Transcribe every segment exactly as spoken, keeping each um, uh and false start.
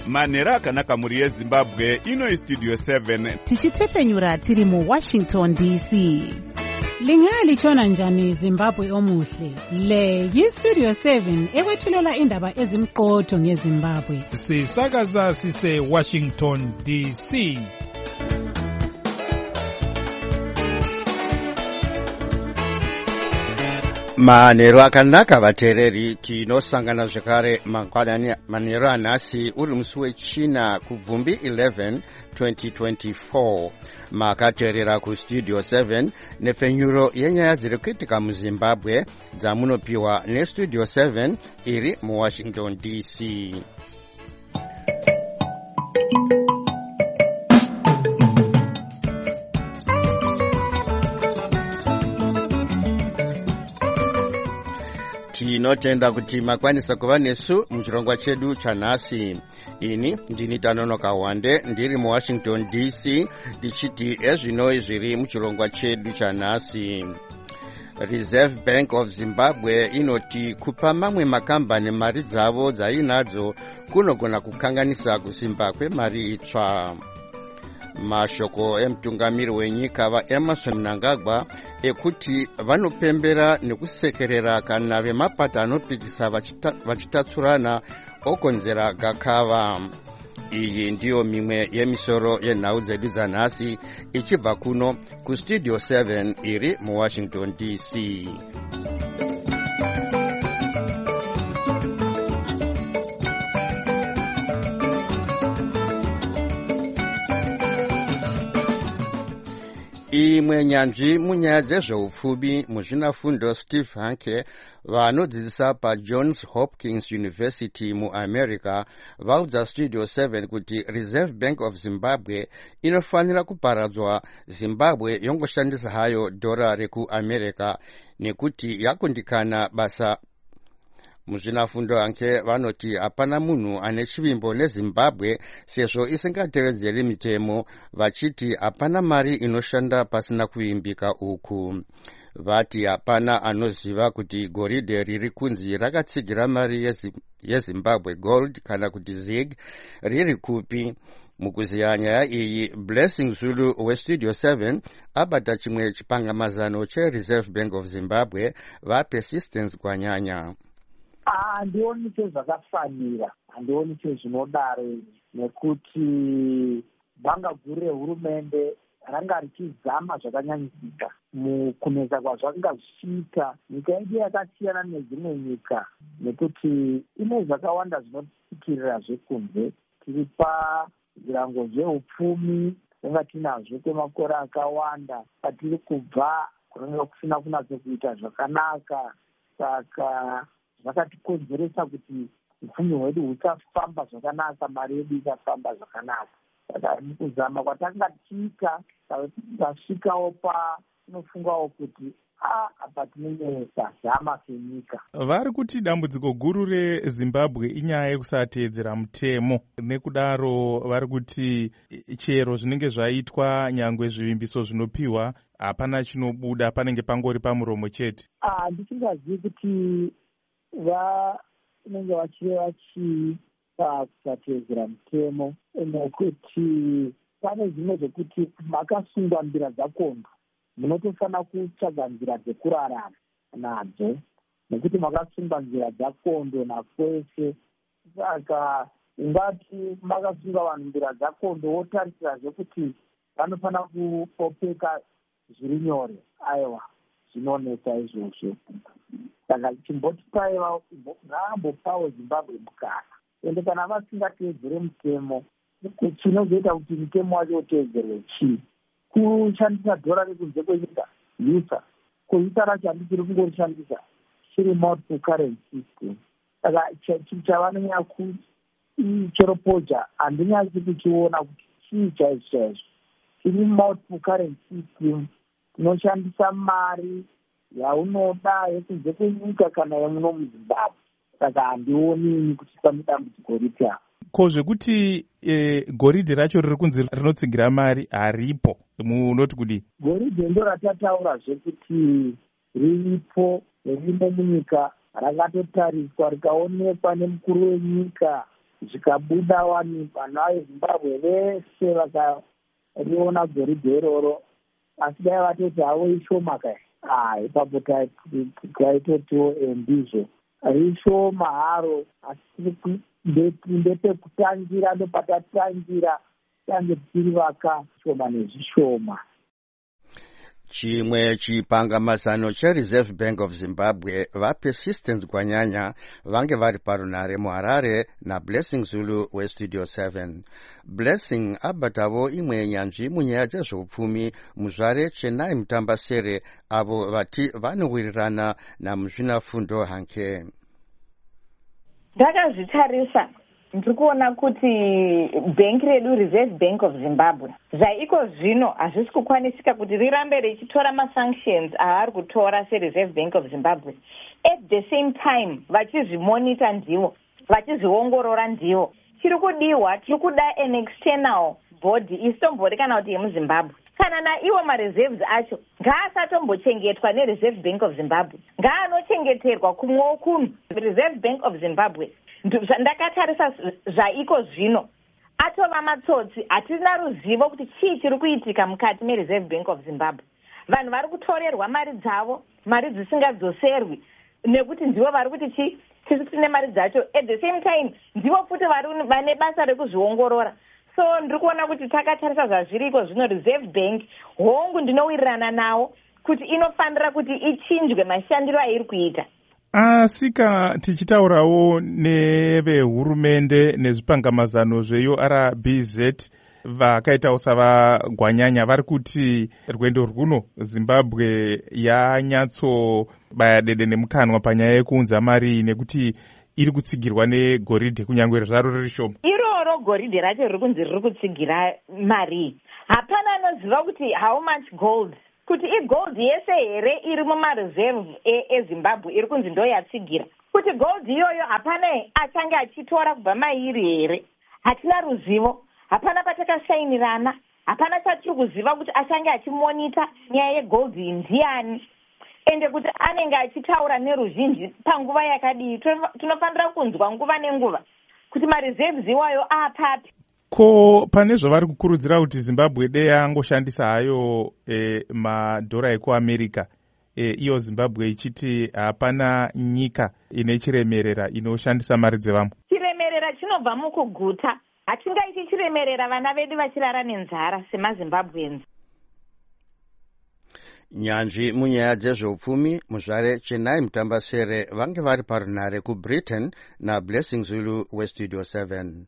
manhero akanaka mhuri yezimbabwe. Ino istudio seven tichitefenyura tiri muwashington D C. Lingalitshona njani Zimbabwe omuhle? Le yistudio seven ekwethulela indaba ezimqotho ngeZimbabwe. Sisakaza sise Washington D C. Manhero akanaka vateereri, tinosangana zvekare mangwanani manhero anhasi uri musi wechina kubvumbi eleven twenty twenty-four. Makateerera kustudio seven nepfenyuro yenyaya dziri kuitika muZimbabwe dzamunopiwa nestudio seven iri muWashington D C. Tinotenda kuti makwanisa kuva nesu muchirongwa chedu chanhasi. Ini ndini Tanonoka Wande ndiri muWashington D C tichiti ezvino zviri muchirongwa chedu chanhasi. Reserve Bank of Zimbabwe inoti kupa mamwe makambani mari dzavo dzainadzo kunogona kukanganisa kusimba kwemari itsva. Mashoko emutungamiri wenyika vaEmerson Mnangagwa ekuti vanopembera nekusekerera kana vemapato anopikisa vachitatsurana okonzera gakava. Iyi ndiyo mimwe yemisoro yenhau dzedu dzanhasi ichibva kuno kustudio seven iri muWashington D C. Imwe nyanzvi munyaya dzezveupfumi muzvinafundo Steve Hanke vanodzidzisa paJohns Hopkins University muAmerica vaudza Studio seven kuti Reserve Bank of Zimbabwe inofanira kuparadzwa Zimbabwe yongoshandisa hayo dhora rekuAmerica nekuti yakundikana basa. Muzvinafundo Hanke vanoti hapana munhu ane chivimbo neZimbabwe sezvo isingatevedzeri mitemo, vachiti hapana mari inoshanda pasina kuimbika uku. Vati hapana anoziva kuti goridhe riri kunzi rakatsigira mari yeZimbabwe Gold kana kuti zig riri kupi. Mukuziya nyaya iyi, Blessing Zulu westudio seven abata chimwe chipangamazano cheReserve Bank of Zimbabwe vaPersistence Gwanyanya. Handioni sezvakafanira, handioni sezvinodaro nekuti banga guru rehurumende ranga richizama zvakanyanyisika mukunetsa kwazvanga zvichiita nyika yedu yakasiyana nedzimwe nyika, nekuti ine zvakawanda zvinotsikirira zvekunze. Tiri pazvirango zveupfumi anga tinazvo kwemakore akawanda, patiri kubva kunenge kusina kunatsokuita zvakanaka, saka zvakatikonzeresa kuti upfumi hwedu husafamba zvakanaka, mari yedu isafamba zvakanaka. Saka mukuzama kwatanga tichiita tasvikawo patinofungawo kuti a apa tinenge tazama senyika. Vari kuti dambudziko guru reZimbabwe inyaya yekusateedzera mutemo, nekudaro vari kuti chero zvinenge zvaitwa nyangwe zvivimbiso zvinopiwa hapana chinobuda, panenge pangori pamuromo chete. Ah, ndisingazivi kuti vanenge vachireva chii pakusateedzera mutemo, nekuti pane zvimwe zvekuti makasungwa nzira dzakondo munotofanira kutsvaga nzira dzekurarama nadzo, nekuti makasungwa nzira dzakondo nakwese. Saka ungati makasunga vanhu nzira dzakondo wotarisirazve kuti vanofanira kupopeka zviri nyore, aiwa zvinonetsa izvozvo. Saka chimboti paiva ngaambopawo Zimbabwe mukana, ende kana vasingateedzere mutemo, chinozoita kuti mutemo wacho uteedzerwe chii? Kushandisa dhora rekunze kwenyika yusa kuita racho handisiri kungorishandisa, chiri multiple currency system. Saka chavanonyanya kuchiropoja handinyazi kuchiona kuti chii chaizvo chaizvo. Chiri multiple currency system, tinoshandisa mari yaunoda yekunze kwenyika kana yemuno muZimbabwe. Saka handioni kuti pane dambudziko ripi apa. Ko zvekuti e, goridhe racho riri kunzi rinotsigira mari haripo, munoti kudi? Goridhe ndo ratataura zvekuti riripo, ririmo munyika, rakatotariswa rikaonekwa nemukuru wenyika zvikabuda wani vanhu vezimbabwe vese vakariona goridhe iroro, asi dai vatoti havo ishoma kai, ah ipapo taitotiwo embizvo rishoma haro, asi ndepekutangira ndopatatangira tange tiri vaka shoma nezvishoma. Chimwe chipangamazano cheReserve Bank of Zimbabwe vaPersistence Gwanyanya vange vari parunare muHarare naBlessing Zulu weStudio seven. Blessing abatavo imwe yenyanzvi munyaya dzezveupfumi muzvare Chennai Mutambasere avo vati vanowirirana namuzvinafundo Hanke. Ndakazvitarisa ndiri kuona kuti bhengi redu Reserve Bank of Zimbabwe zvaiko zvino hazvisi kukwanisika kuti rirambe richitora masanctions avari kutora seReserve Bank of Zimbabwe, at the same time vachizvimonita ndivo, vachizviongorora ndivo. Chiri kudiwa, tiri kuda an external body isitombori kana kuti yemuZimbabwe. Kana naiwo mareserves acho ngaasatombochengetwa neReserve Bank of Zimbabwe, ngaanochengeterwa kumwewo kunhu Reserve Bank of Zimbabwe. Ndakatarisa zvaiko zvino atova matsotsi, hatina ruzivo kuti chii chiri kuitika mukati meReserve Bank of Zimbabwe. Vanhu vari kutorerwa mari dzavo, mari dzisingadzoserwi, nekuti ndivo vari kuti chi tisu tine mari dzacho, at the same time ndivo futi vane basa rekuzviongorora. So ndiri kuona kuti takatarisa zvazviriko zvino Reserve Bank hongu ndinowirirana nawo kuti inofanira kuti ichinjwe mashandiro airi kuita. Asika tichitaurawo nevehurumende nezvipangamazano zveU R B Z vakaitawo savagwanyanya vari kuti rwendo rwuno Zimbabwe yanyatsobaya dede nemukanwa panyaya yekuunza mari nekuti iri kutsigirwa negoridhe kunyange zvaro riri shoma. Iroro goridhe racho riri kunzi riri kutsigira mari. Hapana anoziva kuti how much gold, kuti igold yese here iri mumareserve eZimbabwe iri kunzi ndo yatsigira. Kuti gold iyoyo hapana achange achitora kubva mairi here. Hatina ruzivo, hapana patakashayinirana, hapana chatiri kuziva kuti achange achimonita nyaya yegold ndiani, ende kuti anenge achitaura neruzhinji panguva yakadii. Tinofanira kunzwa nguva nenguva kuti mareserves iwayo apapi. Ko pane zvavari kukurudzira kuti Zimbabwe dei angoshandisa hayo e, madhora ekuAmerica, e, iyo Zimbabwe ichiti hapana nyika ine chiremerera inoshandisa mari dzevamwe. Chiremerera chinobva mukuguta, hatingaiti chiremerera vana vedu vachirara nenzara semaZimbabweans. Nyanzvi munyaya dzezveupfumi muzvare Chennai Mutambasere vange vari parunare kuBritain naBlessing Zulu weStudio seven.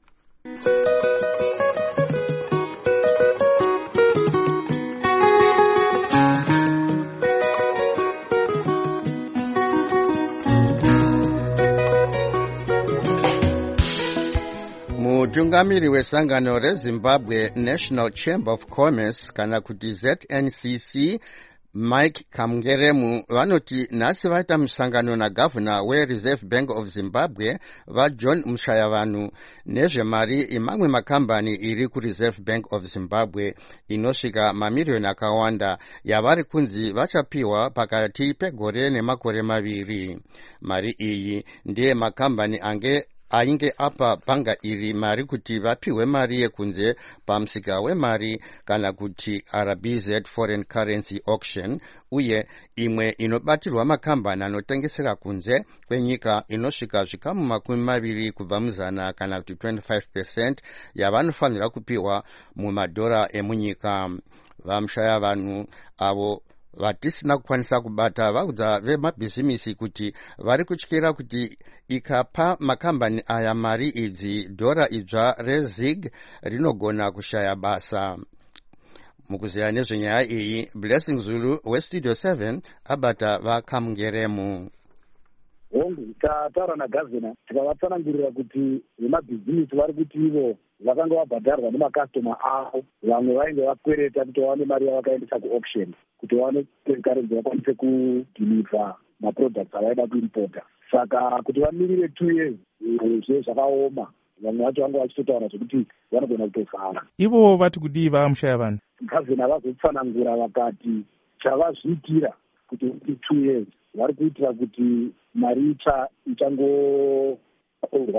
Mutungamiri wesangano reZimbabwe National Chamber of Commerce kana kuti Z N C C Mike Kamgeremu vanoti nhasi vaita musangano nagavhuna weReserve Bank of Zimbabwe vaJohn Mushayavanhu nezvemari imamwe makambani iri kuReserve Bank of Zimbabwe inosvika mamiriyoni akawanda yavari kunzi vachapiwa pakati pegore nemakore maviri. Mari iyi ndiye makambani ange ainge apa bhanga iri mari kuti vapiwe mari yekunze pamusika wemari kana kuti R B Z Foreign Currency Auction, uye imwe inobatirwa makambani anotengesera kunze kwenyika inosvika zvikamu makumi maviri kubva muzana kana kuti twenty-five percent yavanofanira kupiwa mumadhora emunyika. Vamushaya vanhu avo vatisina kukwanisa kubata vaudza vemabhizimisi kuti vari kutyira kuti ikapa makambani aya mari idzi dhora idzva reZig rinogona kushaya basa. Mukuziya nezvenyaya iyi, Blessing Zulu weStudio seven abata vaKamgeremu. Hongu tataura nagavhina tikavatsanangurira kuti vemabhizimisi vari kuti ivo vakanga vabhadharwa nemakastoma avo, vamwe vainge vakwereta kuti vawane mari yavakaendesa kuauction kuti vawane karenzi vakwanise kudhilivha maproducts avaida kuimpota. Saka kuti vamirire two years zve zvakaoma, vamwe vacho vanga vachitotaura zvekuti vanogona kutofara. Ivo vati kudii vaMushayavanhu? Gavhina vazotsanangura vakati chavazviitira kuti two years vari kuitira kuti mari itsva ichangoorwai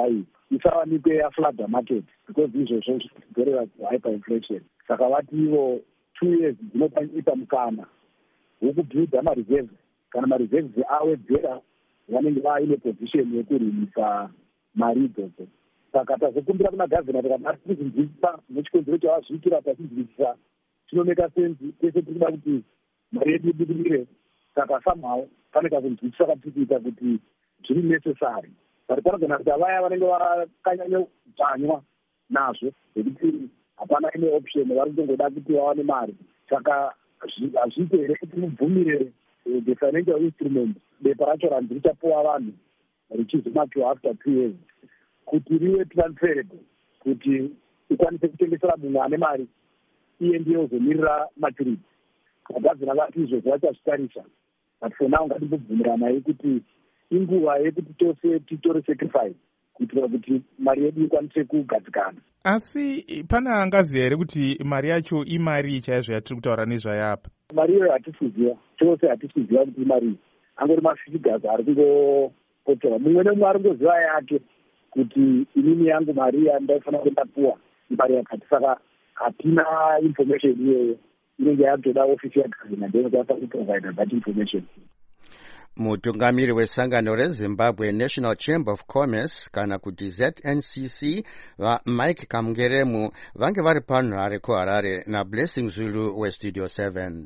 isawanikwe yafladha market because izvozvo zvichidzorera kuhyperinflation. Saka vati ivo two years dzinoita mukana wokubhilda mareserves. Kana mareserves awedzera vanenge vaine position yekurimisa mari idzodzo. Saka tazokumbira kuna gavhina tikati ari kuzinzisa nechikonzero chavazviitira tachinzwisisa chinomeka senzi tese tirikuda kuti mari yedu ibudirire. Saka somehow pane kakunzwisisa katiri kuita kuti zviri necessary. But panogona kuti avaya vanenge vakanyanya kudzanywa nazvo zekuti hapana ine option vari kutongoda kuti vawane mari. Saka hazviite here kuti mubvumire the financial instrument bepa racho ranzi richapuwa vanhu richizomakiwa after two years kuti rive transferable, kuti ikwanise kutengesera munhu ane mari iye ndiye uzomirira maturity. Gavhina vati izvozvo vachazvitarisa, but for now ngatimbobvumira naye kuti inguva yekuti tose titore sacrifice kuitira kuti mari yedu ikwanise kugadzikana. Asi pana angaziva here kuti mari yacho imari chaizvo yatiri kutaura nezvayapa? Mari iyoyo hatisi kuziva, chose hatisi kuziva kuti imari angori mafigures ari kungopotewa. Mumwe nemumwe ari kungoziva yake kuti inini yangu mari yandaifanira kundapuwa imari yakati. Saka hatina information iyoyo, inenge yatoda ofisi yagavhina ndoinenge yafanira kuprovide that information. Mutungamiri wesangano reZimbabwe National Chamber of Commerce kana kuti Z N C C vaMike Kamgeremu vange vari panhare kuHarare naBlessing Zulu weStudio seven.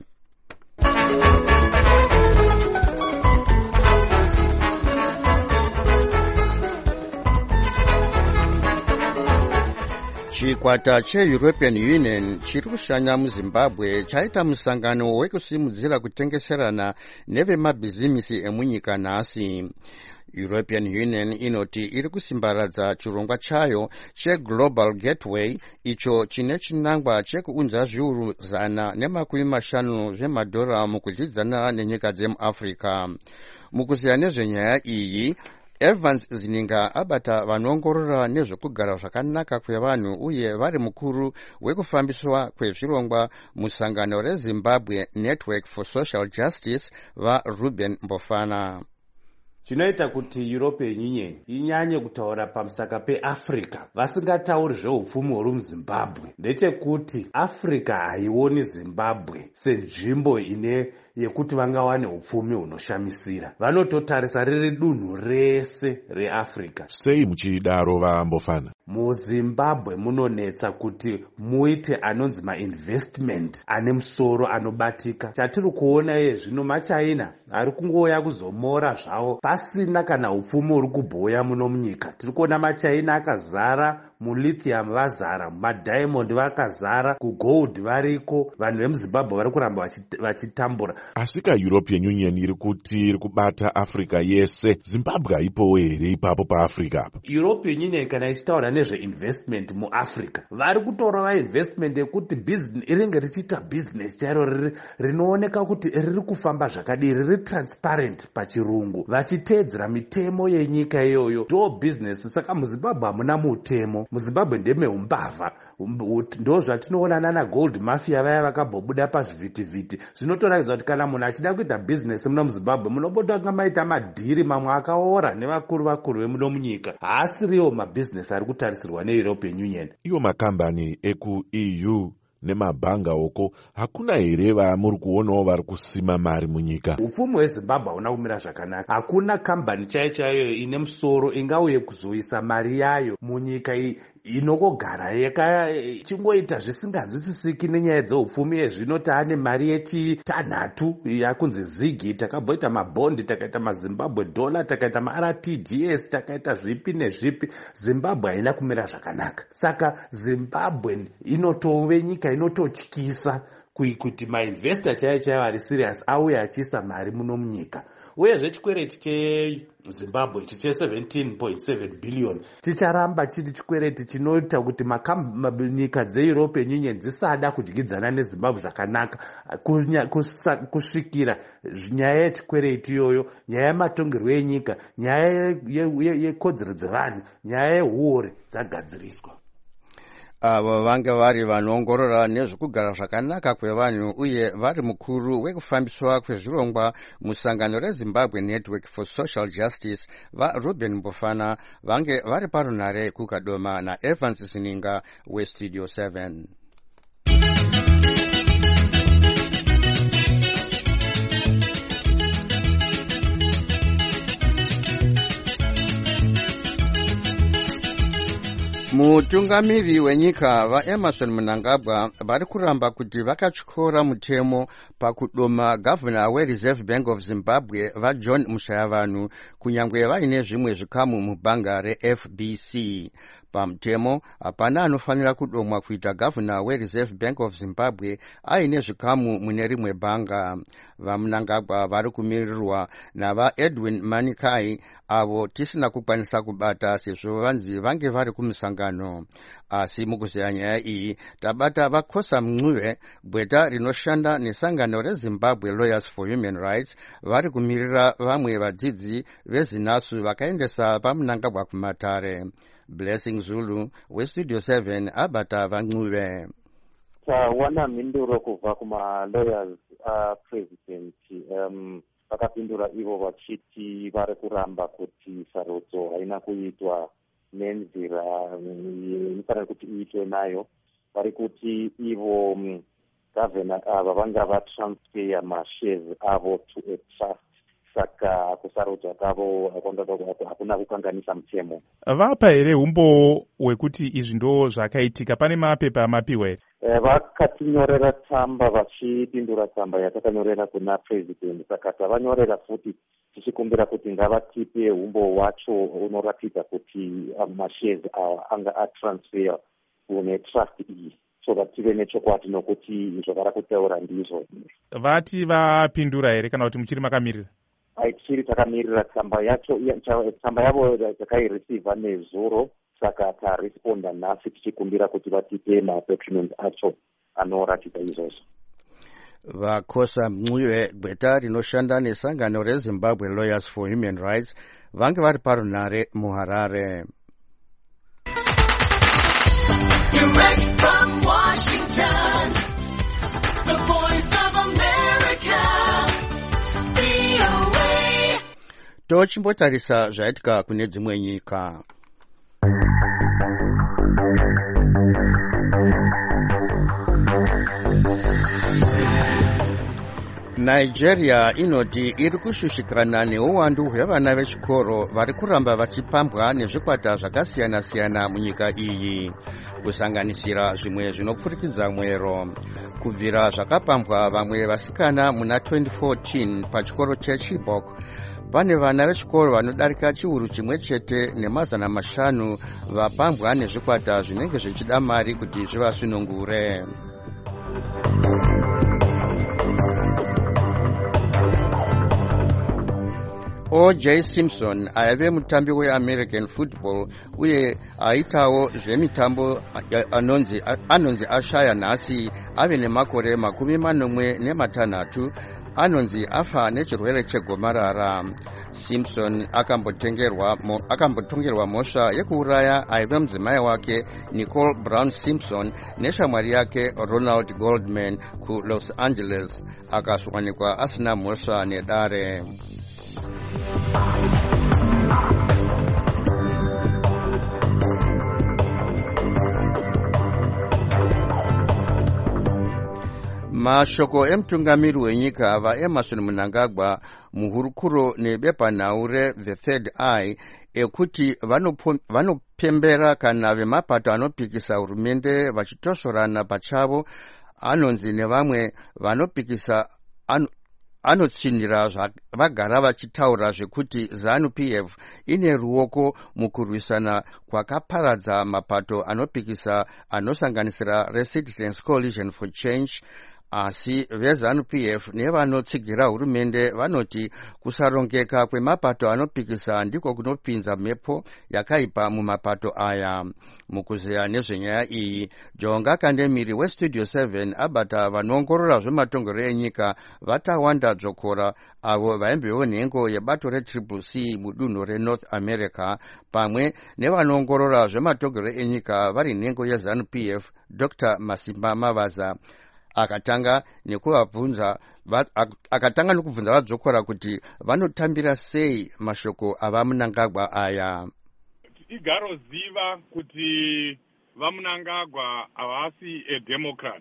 Chikwata cheEuropean Union chiri kushanya muZimbabwe chaita musangano wekusimudzira kutengeserana nevemabhizimisi emunyika nhasi. European Union inoti iri kusimbaradza chirongwa chayo cheGlobal Gateway icho chine chinangwa chekuunza zviuru zana nemakumi mashanu zvemadhora mukudyidzana nenyika dzemuAfrica. Mukuziya nezvenyaya iyi, Evans Zininga abata vanoongorora nezvekugara zvakanaka kwevanhu uye vari mukuru wekufambiswa kwezvirongwa musangano reZimbabwe Network for Social Justice vaRuben Mbofana. Chinoita kuti European Union inyanye kutaura pamusaka peAfrica vasingatauri zveupfumi huri muZimbabwe ndechekuti Africa haioni Zimbabwe senzvimbo ine yekuti vangawane upfumi hunoshamisira. Vanototarisa riri dunhu rese reAfrica. Sei muchidaro vaMbofana? MuZimbabwe munonetsa kuti muite anonzi mainvestment ane musoro anobatika. Chatiri kuona iye zvino maChina ari kungoya kuzomora zvavo pasina kana upfumi huri kubhuya muno munyika. Tiri kuona maChina akazara, mulithium vazara, madiamond vakazara, kugold variko. Vanhu vemuZimbabwe vari kuramba vachitambura. Asika European Union iri kuti iri kubata Africa yese, Zimbabwe haipowo here ipapo paAfrica apa? European Union kana ichitaura nezveinvestment muAfrica vari kutora vainvestment yekuti business iringe richiita business chairo rinooneka kuti riri kufamba zvakadii, riri transparent pachirungu, vachiteedzera mitemo yenyika iyoyo ndo business. Saka muZimbabwe hamuna mutemo, muZimbabwe ndemeumbavha. Ndo zvatinoona nana gold mafia vaya vakabhobuda pazvivhitivhiti. Zvinotoratidza kuti kana munhu achida kuita business muno muZimbabwe munopotanga maita madhiri mamwe akaora nevakuru vakuru vemuno munyika. Haasiriwo mabusiness ari kutarisirwa neEuropean Union. Iwo makambani ekuE U nemabhanga oko hakuna here vamuri kuonawo vari kusima mari munyika? Upfumi hweZimbabwe hauna kumira zvakanaka. Hakuna kambani chaiyo chaiyo ine musoro ingauye kuzoisa mari yayo munyika iyi inokogara yakachingoita zvisinganzwisisiki nenyaya dzeupfumi. Yezvino taane mari yechitanhatu yakunzi Zigi, takabhoita mabondi, takaita maZimbabwe dollar, takaita maR T G S, takaita zvipi nezvipi. Zimbabwe haina kumira zvakanaka. Saka Zimbabwe inotove nyika inototyisa kuti mainvestor chaiyo chaiyo ari serious auye achiisa mari muno munyika. Uyezve chikwereti cheZimbabwe ichi che seventeen point seven billion chicharamba chiri chikwereti chinoita kuti nyika dzeEuropean Union dzisada kudyidzana neZimbabwe zvakanaka kusvikira nyaya yechikwereti iyoyo, nyaya yematongerwo enyika, nyaya yekodzero dzevanhu, nyaya yehuore dzagadziriswa. avo vange vari vanoongorora nezvekugara zvakanaka kwevanhu uye vari mukuru wekufambiswa kwezvirongwa musangano rezimbabwe network for social justice varuben mbofana vange vari parunhare kukadoma naevans sininga westudio seven. Mutungamiri wenyika vaEmerson Mnangagwa vari kuramba kuti vakatyora mutemo pakudoma gavhuna wereserve bank of Zimbabwe vaJohn Mushayavanhu kunyange vaine zvimwe zvikamu mubhanga reF B C. Pamutemo hapana anofanira kudomwa kuita gavhuna wereserve bank of Zimbabwe aine zvikamu mune rimwe bhanga. VaMnangagwa vari kumirirwa navaEdwin Manikai avo tisina kukwanisa kubata sezvo vanzi vange vari kumusangano. Asi mukuzeya nyaya iyi tabata vaKhosa Mncube, gweta rinoshanda nesangano reZimbabwe Lawyers for Human Rights, vari kumirira vamwe vadzidzi vezinasu vakaendesa paMnangagwa kumatare. Blessing Zulu westudio seven abata vaNcube. Tawana mhinduro kubva kuma-lawyers apresident um, vakapindura ivo vachiti vari kuramba kuti sarudzo haina kuitwa nenzira inofanira kuti iitwe nayo. Vari kuti ivo um, gavhena ava vanga vatransfer mashares avo to a trust, saka kusarudzwa kwavo hakuna kukanganisa mutemo. Vapa here umbo hwekuti izvi ndo zvakaitika? Pane mapepa amapiwa here? Vakatinyorera tsamba vachipindura tsamba yatakanyorera kuna president, saka tavanyorera futi tichikumbira kuti ngavatipe umbo hwacho unoratidza kuti mashares anga atransfer kune trust iyi, so that tive nechokwadi nokuti zvavari kutaura ndizvo. Vati vapindura here kana kuti muchiri makamirira? Tichiri takamirira tsamba yacho, tsamba yavo takaireceiva nezuro, saka taresponda nhasi tichikumbira kuti vatipe madocument acho anoratidza izvozvo. VaKhosa Mncube, gweta rinoshanda nesangano reZimbabwe Lawyers for Human Rights, vange vari parunhare muHarare. Direct from Washington, the voice of America, V O A. Tochimbotarisa zvaitika kune dzimwe nyika. Nigeria inoti iri kushushikana neuwandu hwevana vechikoro vari kuramba vachipambwa nezvikwata zvakasiyana-siyana munyika iyi, kusanganisira zvimwe zvinopfurikidza mwero. Kubvira zvakapambwa vamwe vasikana muna twenty fourteen pachikoro cheChibok, pane vana vechikoro vanodarika chiuru chimwe chete nemazana mashanu vapambwa nezvikwata zvinenge zvichida mari kuti zvivasunungure. O J Simpson aive mutambi weAmerican football uye aitawo zvemitambo anonzi anonzi ashaya nhasi ave nemakore makumi manomwe nematanhatu, anonzi afa nechirwere chegomarara. Simpson akambotengerwa mo, akambotongerwa mhosva yekuuraya aive mudzimai wake Nicole Brown Simpson neshamwari yake Ronald Goldman kuLos Angeles, akawanikwa asina mhosva nedare. Mashoko emutungamiri wenyika vaEmerson Mnangagwa muhurukuro nebepanhau reThe Third Eye ekuti vanopembera kana vemapato anopikisa hurumende vachitosorana pachavo, anonzi nevamwe vanopikisa an, anotsinira vagara vachitaura zvekuti ZANU-P F ine ruoko mukurwisana kwakaparadza mapato anopikisa anosanganisira reCitizens Coalition for Change, asi vezanu P F nevanotsigira hurumende vanoti kusarongeka kwemapato anopikisa ndiko kunopinza mhepo yakaipa mumapato aya. Mukuzeya nezvenyaya iyi, Jonga Kandemiri weStudio seven abata vanoongorora zvematongerero enyika vatawanda Dzokora avo vaimbewo nhengo yebato retriple C mudunhu reNorth America pamwe nevanoongorora zvematongerero enyika vari nhengo yezanu P F Doctor Masimba Mavaza. akatanga nekuvabvunza akatanga nekubvunza Vadzokora kuti vanotambira sei mashoko avaMnangagwa aya. Igaroziva kuti vaMnangagwa havasi edemocrat,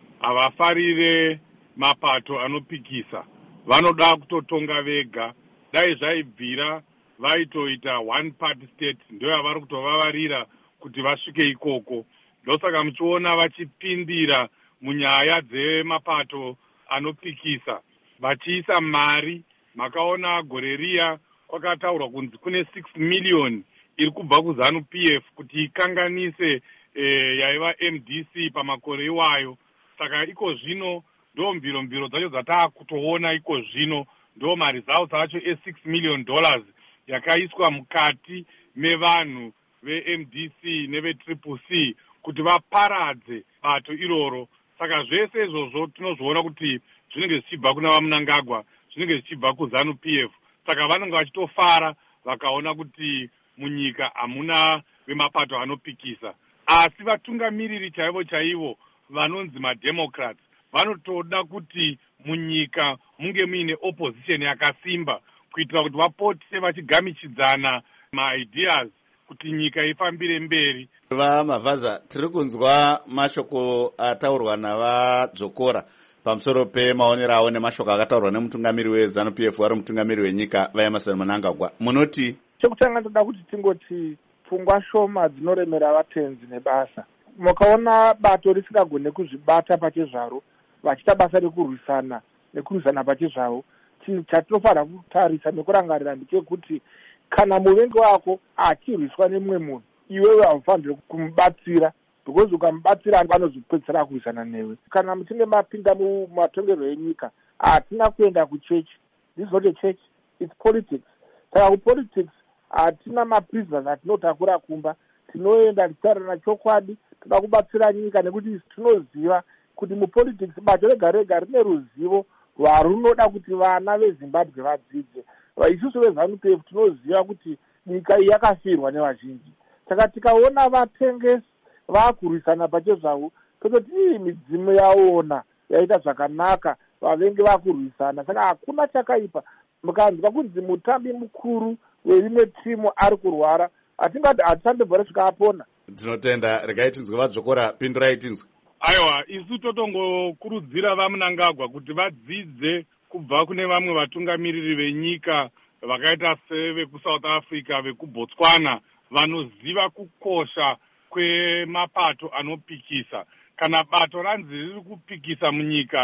havafarire mapato anopikisa, vanoda kutotonga vega. Dai zvaibvira vaitoita one party state, ndio yavari kutovavarira kuti vasvike ikoko. Ndosaka muchiona vachipindira munyaya dzemapato anopikisa, vachiisa mari. Makaona gore riya kwakataurwa kunzi kune six million iri kubva kuzanu P F kuti ikanganise eh, yaiva M D C pamakore iwayo. Saka iko zvino ndo mbiro mbiro dzacho dzatava kutoona iko zvino ndo maresults acho e six million dollars yakaiswa mukati mevanhu ve M D C neve triple C kuti vaparadze bato iroro. Saka zvese izvozvo tinozviona kuti zvinenge zvichibva kuna vaMnangagwa, zvinenge zvichibva kuzanu P F. Saka vanenge vachitofara vakaona kuti munyika hamuna vemapato anopikisa. Asi vatungamiriri chaivo chaivo vanonzi mademocrats vanotoda kuti munyika munge muine opposition yakasimba kuitira kuti vapote vachigamichidzana maideas kuti nyika ifambire mberi. VaMavaza, tiri kunzwa mashoko ataurwa naVadzokora pamusoro pemaonero awo nemashoko akataurwa nemutungamiri wezanu P F wari mutungamiri wenyika vaEmmerson Mnangagwa. Munoti chekutanga ndoda kuti tingoti pfungwa shoma dzinoremera vatenzi nebasa. Mukaona bato risingagone kuzvibata pachezvaro vachiita basa rekurwisana nekurwisana pachezvaro, chinhu chatinofanira kutarisa nekurangarira ndechekuti kana muvengi wako achirwiswa nemumwe munhu, iwewe haufaniri kumubatsira, because ukamubatsira anozopedzisira kurwisana newe. Kana muchinge mapinda mumatongerero enyika, hatina kuenda kuchechi. This is not a church, it's politics. Saka kupolitics hatina maprisoners atinotakura kumba, tinoenda tichitaurana chokwadi, toda kubatsira nyika nekuti tinoziva kuti mupolitics bato rega rega rine ruzivo rwarunoda kuti vana veZimbabwe vadzidze. Isusu vezanu P F tinoziva kuti nyika iyi yakafirwa nevazhinji. Saka tikaona vatengesi vakurwisana pachezvavo, tototi iyi midzimu yaona yaita zvakanaka, vavengi vakurwisana. Saka hakuna chakaipa. Mukanzwa kunzi mutambi mukuru werimwe timu ari kurwara, hatingati hatisandobvara tikapona. Tinotenda, regai tinzwe Vadzokora, pindurai tinzwe. Aiwa, isu totongokurudzira vaMnangagwa kuti vadzidze kubva kune vamwe vatungamiriri venyika vakaita sevekuSouth Africa, vekuBotswana, vanoziva kukosha kwemapato anopikisa. Kana bato ranzi riri kupikisa munyika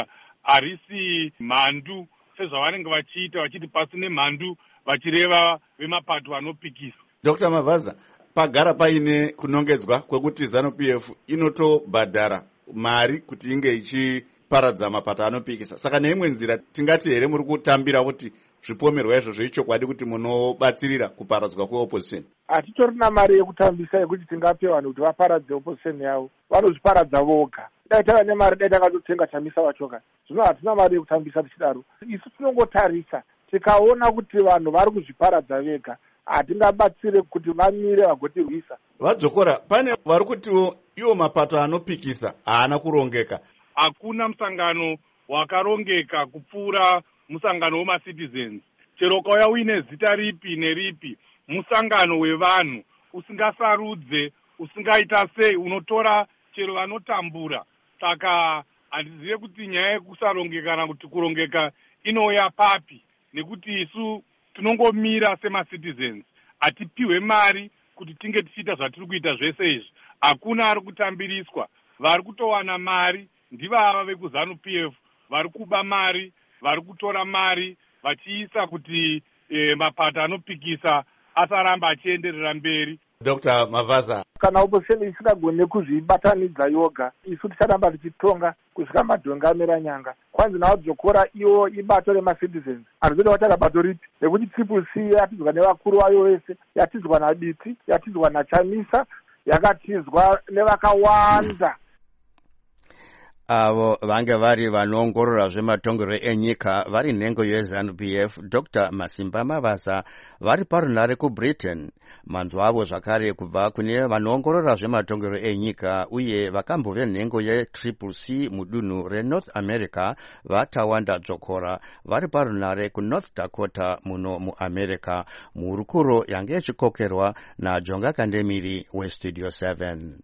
harisi mhandu sezvavanenge vachiita vachiti pasine mhandu vachireva vemapato anopikisa. Doctor Mavaza, pagara paine kunongedzwa kwekuti zanu P F inotobhadhara mari kuti inge ichiparadza mapato anopikisa. Saka neimwe nzira tingati here muri kutambira kuti zvipomerwa izvo zvechokwadi kuti munobatsirira kuparadzwa kweopposition? Hatitorina mari yekutambisa yekuti tingape vanhu kuti vaparadze opposition yavo, vanozviparadza voga. Dai tava nemari dai takatotenga chamisa vachoka. Zvino hatina mari yekutambisa tichidaro. Isu tinongotarisa, tikaona kuti vanhu vari kuzviparadza vega, hatingabatsire kuti vamire vagotirwisa. Vadzokora, pane vari kuti iwo mapato anopikisa haana kurongeka. Hakuna musangano wakarongeka kupfuura musangano wemacitizens. Chero ukauya uine zita ripi neripi, musangano wevanhu usingasarudze, usingaita sei, unotora chero vanotambura. Saka handizive kuti nyaya yekusarongeka kana kuti kurongeka inouya papi, nekuti isu tinongomira semacitizens, hatipiwe mari kuti tinge tichiita zvatiri kuita zvese izvi. Hakuna ari kutambiriswa. Vari kutowana mari ndivava vekuzanu P F, vari kuba mari, vari kutora mari vachiisa kuti eh, mapato anopikisa asaramba achienderera mberi. Dr Mavasa. Kana opposition isingagone kuzvibatanidza yoga, isu ticharamba tichitonga kusvika madhonga amera nyanga. Kwanzi nawo dzokora iwo ibato remacitizens. Anozoda vatara bato ripi rekuti triple C yatizwa nevakuru vayo vese, yatizwa naBiti, yatizwa naChamisa, yakatizwa nevakawanda. Avo vange vari vanoongorora zvematongero enyika vari nhengo yeZANU-P F Doctor Masimba Mavasa vari parunare kuBritain. Manzwa avo zvakare kubva kune vanoongorora zvematongero enyika uye vakambove nhengo yeTriple C mudunhu reNorth America vaTawanda Dzokora vari parunare kuNorth Dakota muno muAmerica. Muhurukuro yange ichikokerwa naJonga Kandemiri weStudio seven.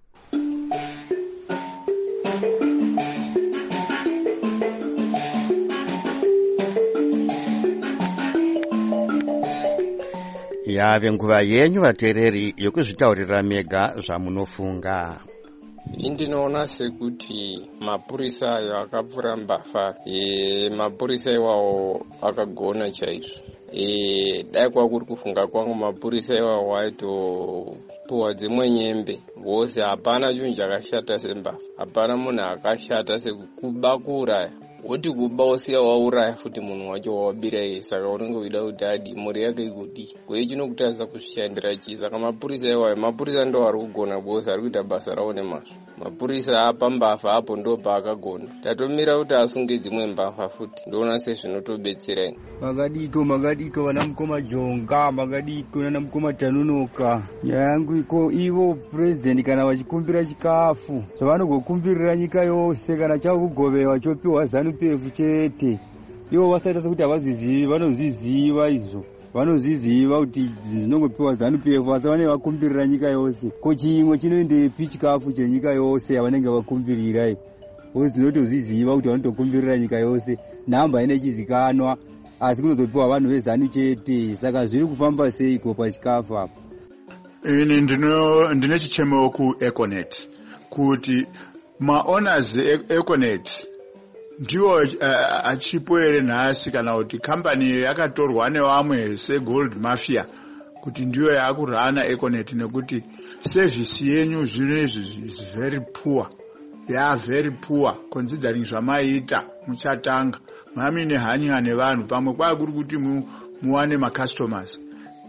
Yave nguva yenyu vateereri yokuzvitaurira mega zvamunofunga. Indinoona sekuti mapurisa ayo akapfura mbavha, e, mapurisa iwawo akagona chaizvo. E, dai kwa kuri kufunga kwangu mapurisa iwawo aitopuwa dzimwe nyembe. Vose hapana chinhu chakashata sembavha, hapana munhu akashata sekukuba kuuraya. Woti kuba usiya wauraya futi munhu wacho wawabira iye, saka unenge uida kuti adi mhuri yake igodi. Kweye chinokutadza kuzvishandira chii. Saka mapurisa iwayo, mapurisa ndo ari kugona bose, ari kuita basa rawo nemazvo. Mapurisa apa mbavha apo ndo paakagona. Tatomira kuti asunge dzimwe mbavha futi. Ndoona sezvinotobetsera ini. Makadiko makadiko vana mukoma Jonga, makadiko nana mukoma Tanunoka. Nyaya yangu iko ivo president kana vachikumbira chikafu zvavanogokumbirira nyika yose kana chakugovewa chopiwa ZANU-P F chete. Ivo vasaita sekuti havazvizivi, vanozviziva izvo. Vanozviziva kuti zvinongopiwa ZANU-P F asi vanenge vakumbirira nyika yose. Ko chimwe chinoendepi chikafu chenyika yose yavanenge vakumbirira. Vose tinotozviziva kuti vanotokumbirira nyika yose. Nhamba ine chizikanwa asi kunozopiwa vanhu vezANU chete. Saka zviri kufamba seiko pachikafu apo? Ini ndino ndine chichemo ku Econet kuti maowners Econet ndiwo uh, achipo ere nhasi kana kuti company yakatorwa nevamwe seGold Mafia kuti ndiyo yakurana Econet nekuti service yenyu zvinezvi is very poor. Yeah, very poor considering zvamaita muchatanga mami nehanya nevanhu pamwe kwakuri kuti mu muwane ma customers.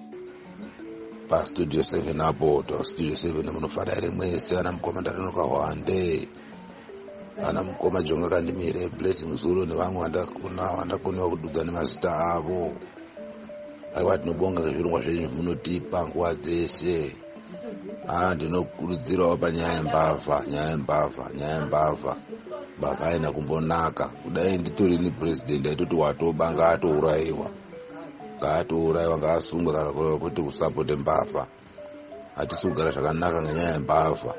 Pa Studio seven apo to Studio seven munofara ere mwese ana mukoma Tanunoka Hwande, ana mukoma Jonga Kandemiri, Blessing Zulu nevamwe vandakuna vandakuniwa kududza nemazita avo. Aiwa tinobonga ngezvirongwa zvenyu munotipa nguva dzeshe. Ah, ndinokurudzirawo panyaya yembavha, nyaya yembavha, nyaya yembavha. Mbavha haina kumbonaka. Kudai nditori ni president aitoti watoba ngaatourayiwa. Ngaatourayiwa ngaasungwa kana kuti kusapote mbavha. Hatisi kugara zvakanaka ngenyaya yembavha.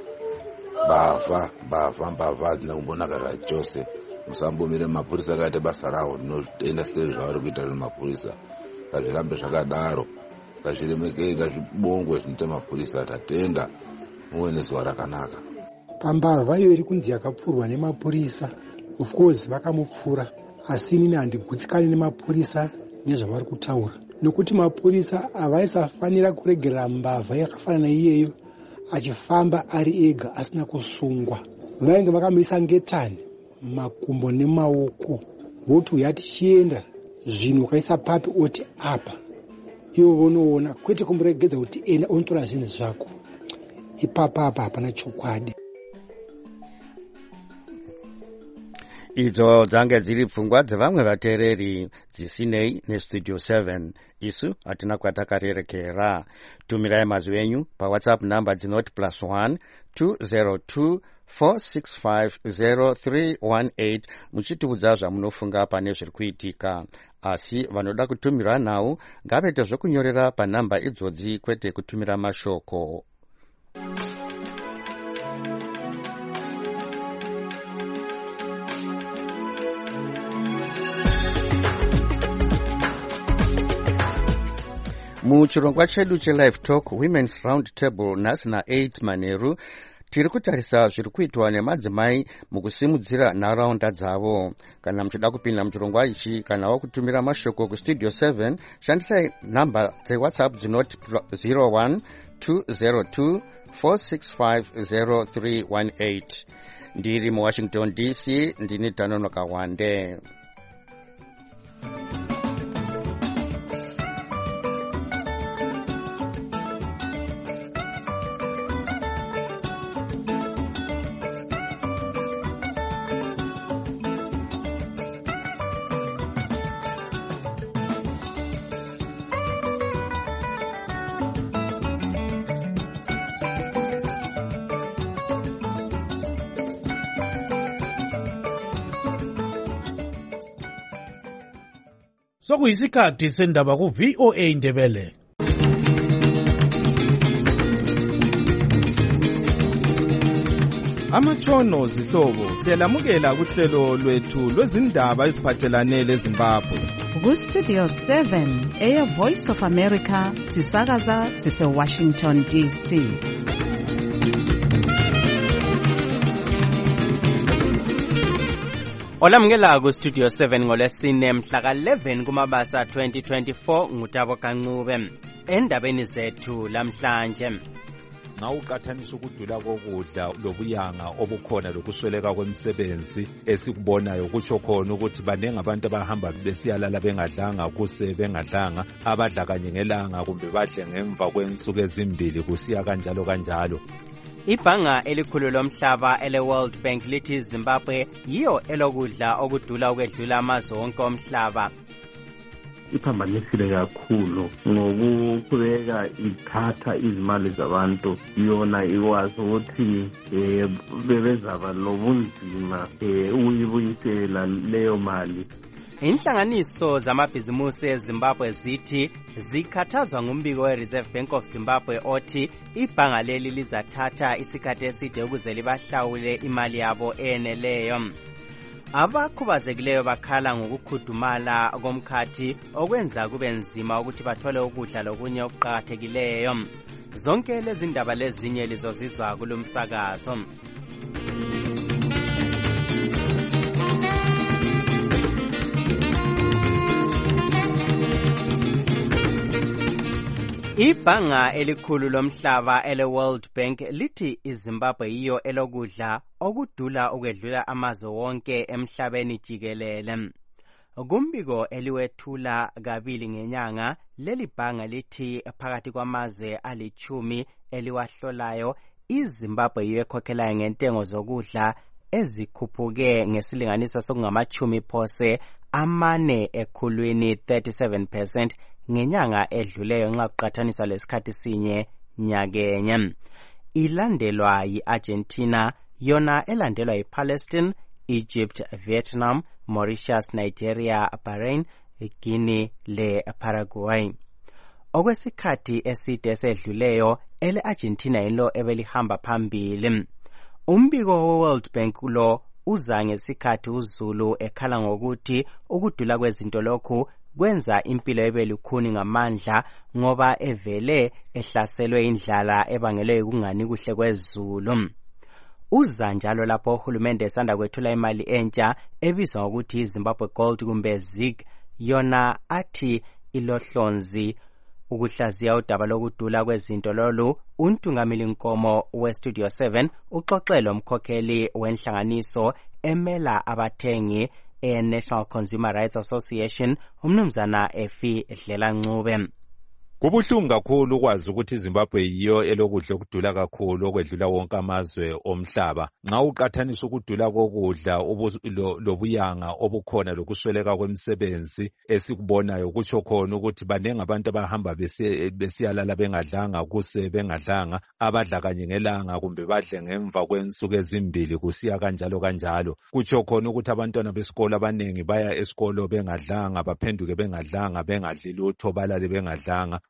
Mbavha, mbavha, mbavha hadzina kumbonaka zvachose. Musambomire mapurisa akaite basa rawo, ndinoenda stere zvavari kuita nemapurisa. Ngazvirambe zvakadaro. Ngazviremekei, ngazvibongwe zvinoita mapurisa. Tatenda muve nezuva rakanaka. Pambavha iyo iri kunzi yakapfurwa nemapurisa, of course vakamupfura, asi inini handigutsikani nemapurisa nezvavari kutaura, nokuti mapurisa havaisafanira kuregerera mbavha yakafanana iyeyo achifamba ari ega asina kusungwa. Vainge vakamisa ngetani makumbo nemaoko, voti uya tichienda zvinhu ukaisa papi oti apa, ivo vonoona, kwete kumuregedza kuti ena unotora zvinhu zvako. Ipapa apa hapana chokwadi. Idzo dzange dziri pfungwa dzevamwe vateereri dzisinei neStudio seven. Isu hatina kwatakarerekera. Tumirai mazwi enyu paWhatsApp namba dzinoti plus one two zero two four six five zero three one eight muchitiudza zvamunofunga pane zviri kuitika. Asi vanoda kutumira nawo ngavete zvokunyorera panhamba idzodzi kwete kutumira mashoko. Muchirongwa chedu cheLive Talk Women's Round Table nhasi naeight Manheru tiri kutarisa zviri kuitwa nemadzimai mukusimudzira nharaunda dzavo. Kana muchida kupinda muchirongwa ichi kana wakutumira mashoko kustudio seven, shandisai nhamba dzewhatsapp dzinoti zero one two zero two four six five zero three one eight. Ndiri muWashington D C, ndini Tanonoka Wande. Sokuyisikhathi sendaba ku V O A Ndebele. Amatshono zihlobo siyalamukela kuhlelo lwethu lwezindaba eziphathelane leZimbabwe. Ku Studio seven, Air Voice of America, sisakaza sise Washington D C. Olamukela ku Studio seven ngolesine mhla ka eleven kuMabasa twenty twenty-four ngutabo kancube. Endabeni zethu lamhlanje. Nxa uqathanisa ukudula kokudla lobuyanga obukhona lokusweleka kwemisebenzi esikubonayo kutsho khona ukuthi banenge abantu abahamba besiyalala bengadlanga kuse bengadlanga abadla kanye ngelanga kumbe badle ngemva kwensuku ezimbili kusiya kanjalo kanjalo. Ibhanga elikhulu lomhlaba ele World Bank lithi Zimbabwe yiyo elokudla okudula ukwedlula amazwe onke omhlaba. Iphambanisile kakhulu ngokuqhubeka ithatha izimali zabantu yona ikwazi ukuthi bebezaba lobunzima ukuyibuyisela leyo mali. Inhlanganiso zamabhizimusi eZimbabwe zithi zikhathazwa ngumbiko we-Reserve Bank of Zimbabwe othi ibhanga leli lizathatha isikhathi eside ukuze libahlawule imali yabo eneleyo. Abakhubazekileyo bakhala ngokukhudumala komkhathi okwenza kube nzima ukuthi bathole ukudla lokunye okuqakathekileyo. Zonke lezi ndaba lezinye lizozizwa kulumsakazo. Ibhanga elikhulu lomhlaba ele World Bank lithi iZimbabwe yiyo elokudla okudula ukwedlula amazwe wonke emhlabeni jikelele. Kumbiko eliwethula kabili ngenyanga, leli bhanga lithi phakathi kwamazwe alichumi eliwahlolayo, iZimbabwe yiyo ekhokhelayo ngentengo zokudla ezikhuphuke ngesilinganiso sokungamachumi phose amane ekhulwini thirty-seven percent ngenyanga edluleyo nxa kuqathaniswa lesikhathi sinye nyakenye. Ilandelwa yi-Argentina, yona elandelwa yi-Palestine, Egypt, Vietnam, Mauritius, Nigeria, Bahrain, Guinea le Paraguay. Okwesikhathi eside esedluleyo, ele-Argentina yilo ebelihamba phambili. Umbiko we-World Bank lo uza ngesikhathi uZulu ekhala ngokuthi ukudula kwezinto lokhu kwenza impilo ibe lukhuni ngamandla ngoba evele ehlaselwe indlala ebangelwe ukungani kuhle kwezulu. Uza njalo lapho uhulumende esanda kwethula imali entsha ebizwa ngokuthi iZimbabwe Gold kumbe ZIG, yona athi ilohlonzi ukuhlaziya udaba lokudula kwezinto lolu. Untungameli Nkomo we-Studio seven uxoxele umkhokheli wenhlanganiso emela abathengi e-National Consumer Rights Association, umnumzana Efi Dlelancube. Kubuhlungu kakhulu ukwazi ukuthi iZimbabwe yiyo elokudla okudula kakhulu okwedlula wonke amazwe omhlaba. Nxa uqathanisa ukudula kokudla lobuyanga obukhona lokusweleka kwemisebenzi esikubonayo kutsho khona ukuthi banenge abantu abahamba besiyalala bengadlanga kuse bengadlanga abadla kanye ngelanga kumbe badle ngemva kwensuku ezimbili kusiya kanjalo kanjalo. Kutsho khona ukuthi abantwana besikolo abanengi baya esikolo bengadlanga baphenduke bengadlanga bengadli lutho balale bengadlanga.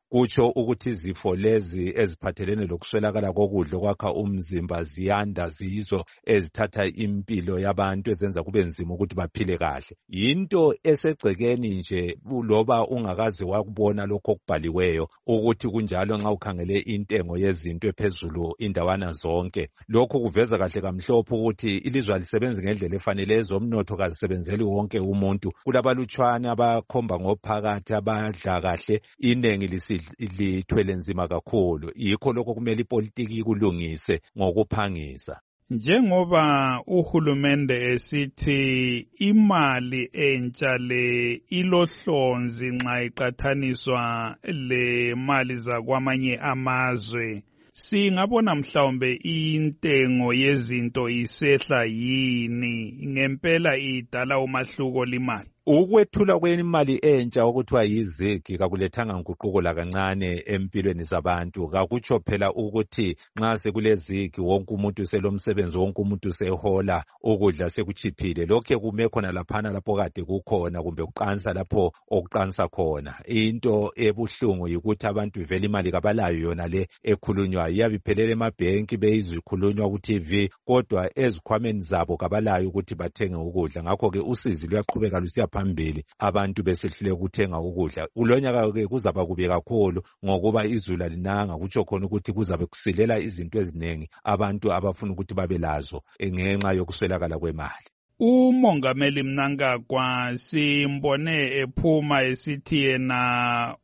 kutsho ukuthi izifo lezi eziphathelene lokuswelakala kokudla okwakha umzimba ziyanda, ziyizo ezithatha impilo yabantu ezenza kube nzima ukuthi baphile kahle. Yinto esegcekeni nje loba ungakaze wakubona lokho okubhaliweyo ukuthi kunjalo nxa ukhangele intengo yezinto ephezulu indawana zonke. Lokho kuveza kahle kamhlophe ukuthi ilizwe alisebenzi ngendlela efanele, ezomnotho kazisebenzeli wonke umuntu. Kulabalutshwane abakhomba ngophakathi abadla kahle, inengi lithwele nzima kakhulu. Yikho lokho kumele ipolitiki kulungise ngokuphangisa. Njengoba uhulumende esithi imali entsha le ilohlonzi nxa iqathaniswa le mali zakwamanye amazwe, singabona mhlawumbe intengo yezinto isehla yini, ngempela idala umahluko limali? Ukwethula kwemali entsha okuthiwa yizigi kakulethanga nguquko lakancane empilweni zabantu. Kakutsho phela ukuthi nxa sekulezigi wonke umuntu uselomsebenzi, wonke umuntu usehola, ukudla sekuchiphile. Lokho kume khona laphana lapho kade kukhona, kumbe kuqansa lapho okuqansa khona. Into ebuhlungu yikuthi abantu vele imali kabalayo yona le ekhulunywa, iyabe iphelele emabhenki beyizikhulunywa ku T V, kodwa ezikhwameni zabo kabalayo ukuthi bathenge ukudla. Ngakho ke usizi luyaqhubeka lusiya phambili, abantu besehlule ukuthenga ukudla. Kulonyaka ke kuzaba kubi kakhulu ngokuba izulu alinanga, kutsho khona ukuthi kuzabe kusilela izinto eziningi abantu abafuna ukuthi babe lazo ngenxa yokuswelakala kwemali. Umongameli Mnangagwa simbone ephuma esithi yena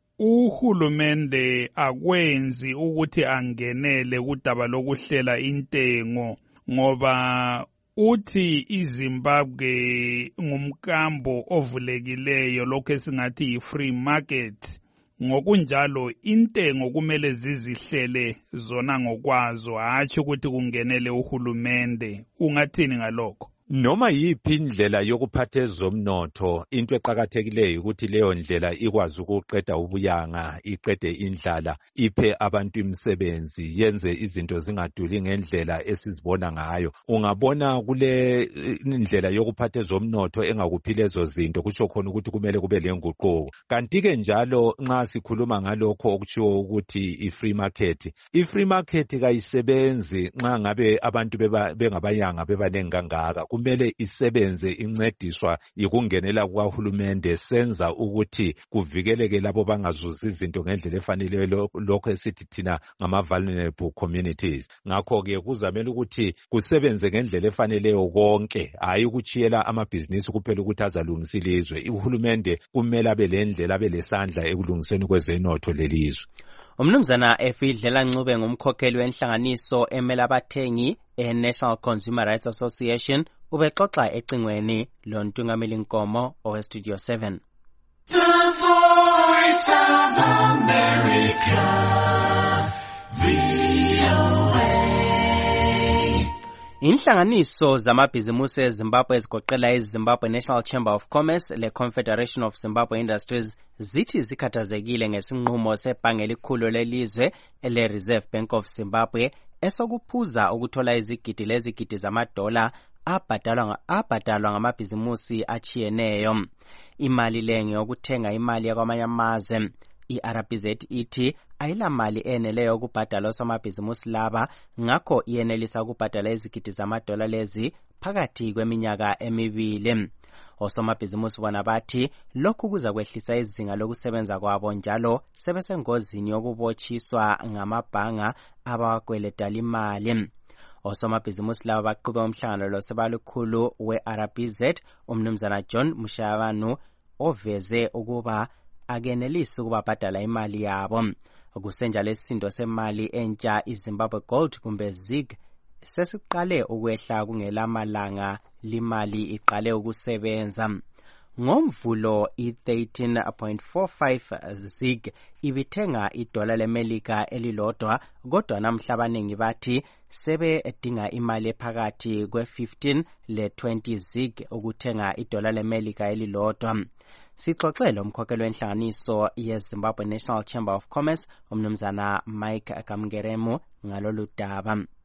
uhulumende akwenzi ukuthi angenele kudaba lokuhlela intengo, ngoba uthi iZimbabwe ngumkambo ovulekileyo, lokho esingathi yi-free market. Ngokunjalo intengo kumele zizihlele zona ngokwazo, hatshi ukuthi kungenele uhulumende. Ungathini ngalokho? Noma yiphi indlela yokuphatha ezomnotho, into eqakathekileyo ukuthi leyo ndlela ikwazi ukuqeda ubuyanga, iqede indlala, iphe abantu imisebenzi, yenze izinto zingaduli ngendlela esizibona ngayo. Ungabona kule indlela yokuphatha ezomnotho engakuphile ezo zinto, kutsho khona ukuthi kumele kube lenguquko. Kanti ke njalo nxa sikhuluma ngalokho okutshiwo ukuthi i-free market, i-free market kayisebenzi nxa ngabe abantu bengabayanga bebanengi kangaka. Kumele isebenze incediswa yikungenela kukahulumende, senza ukuthi kuvikeleke labo bangazuzi izinto ngendlela efaneleyo, lokho esithi thina ngama-vulnerable communities. Ngakho-ke kuzamele ukuthi kusebenze ngendlela efaneleyo konke, hayi ukuchiyela amabhizinisi kuphela ukuthi azalungisa ilizwe. Uhulumende kumele abe lendlela, abe lesandla ekulungiseni kwezenotho lelizwe. Umnumzana Efidlela Ncube ngumkhokheli wenhlanganiso emela abathengi e-National Consumer Rights Association ubexoxa ecingweni lontungameli Nkomo owe-Studio seven. The Voice of America, V O A. Inhlanganiso zamabhizimusi eZimbabwe ezigoqela iZimbabwe National Chamber of Commerce le-Confederation of Zimbabwe Industries zithi zikhathazekile ngesinqumo sebhange elikhulu lelizwe ele-Reserve Bank of Zimbabwe esokuphuza ukuthola izigidi lezigidi zamadola abhadalwa abhadalwa ngamabhizimusi achiyeneyo. Imali lenge yokuthenga imali yakwamanye amazwe. I-R B Z ithi ayilamali eneleyo ukubhadala osomabhizimusi laba, ngakho iyenelisa ukubhadala izigidi zamadola lezi phakathi kweminyaka emibili. Osomabhizimusi bona bathi lokhu kuza kwehlisa izinga lokusebenza kwabo, njalo sebesengozini yokubotshiswa ngamabhanga abawakweletala imali. Osomabhizimusi laba baqhube umhlangano lo sebalukhulu we-R B Z umnumzana John Mushavanu oveze ukuba akenelisi ukubabhadala imali yabo. Kusenjalo isisindo semali entsha iZimbabwe Gold kumbe ZiG sesiqale ukwehla kungelamalanga limali iqale ukusebenza. Ngomvulo i-thirteen point four five ZiG ibithenga idola leMelika elilodwa, kodwa namhla abaningi bathi sebe edinga imali ephakathi kwe-fifteen le-twenty ZiG ukuthenga idola leMelika elilodwa. Sixoxele umkhokheli wenhlanganiso yeZimbabwe National Chamber of Commerce umnumzana Mike Kamgeremu ngalolu daba.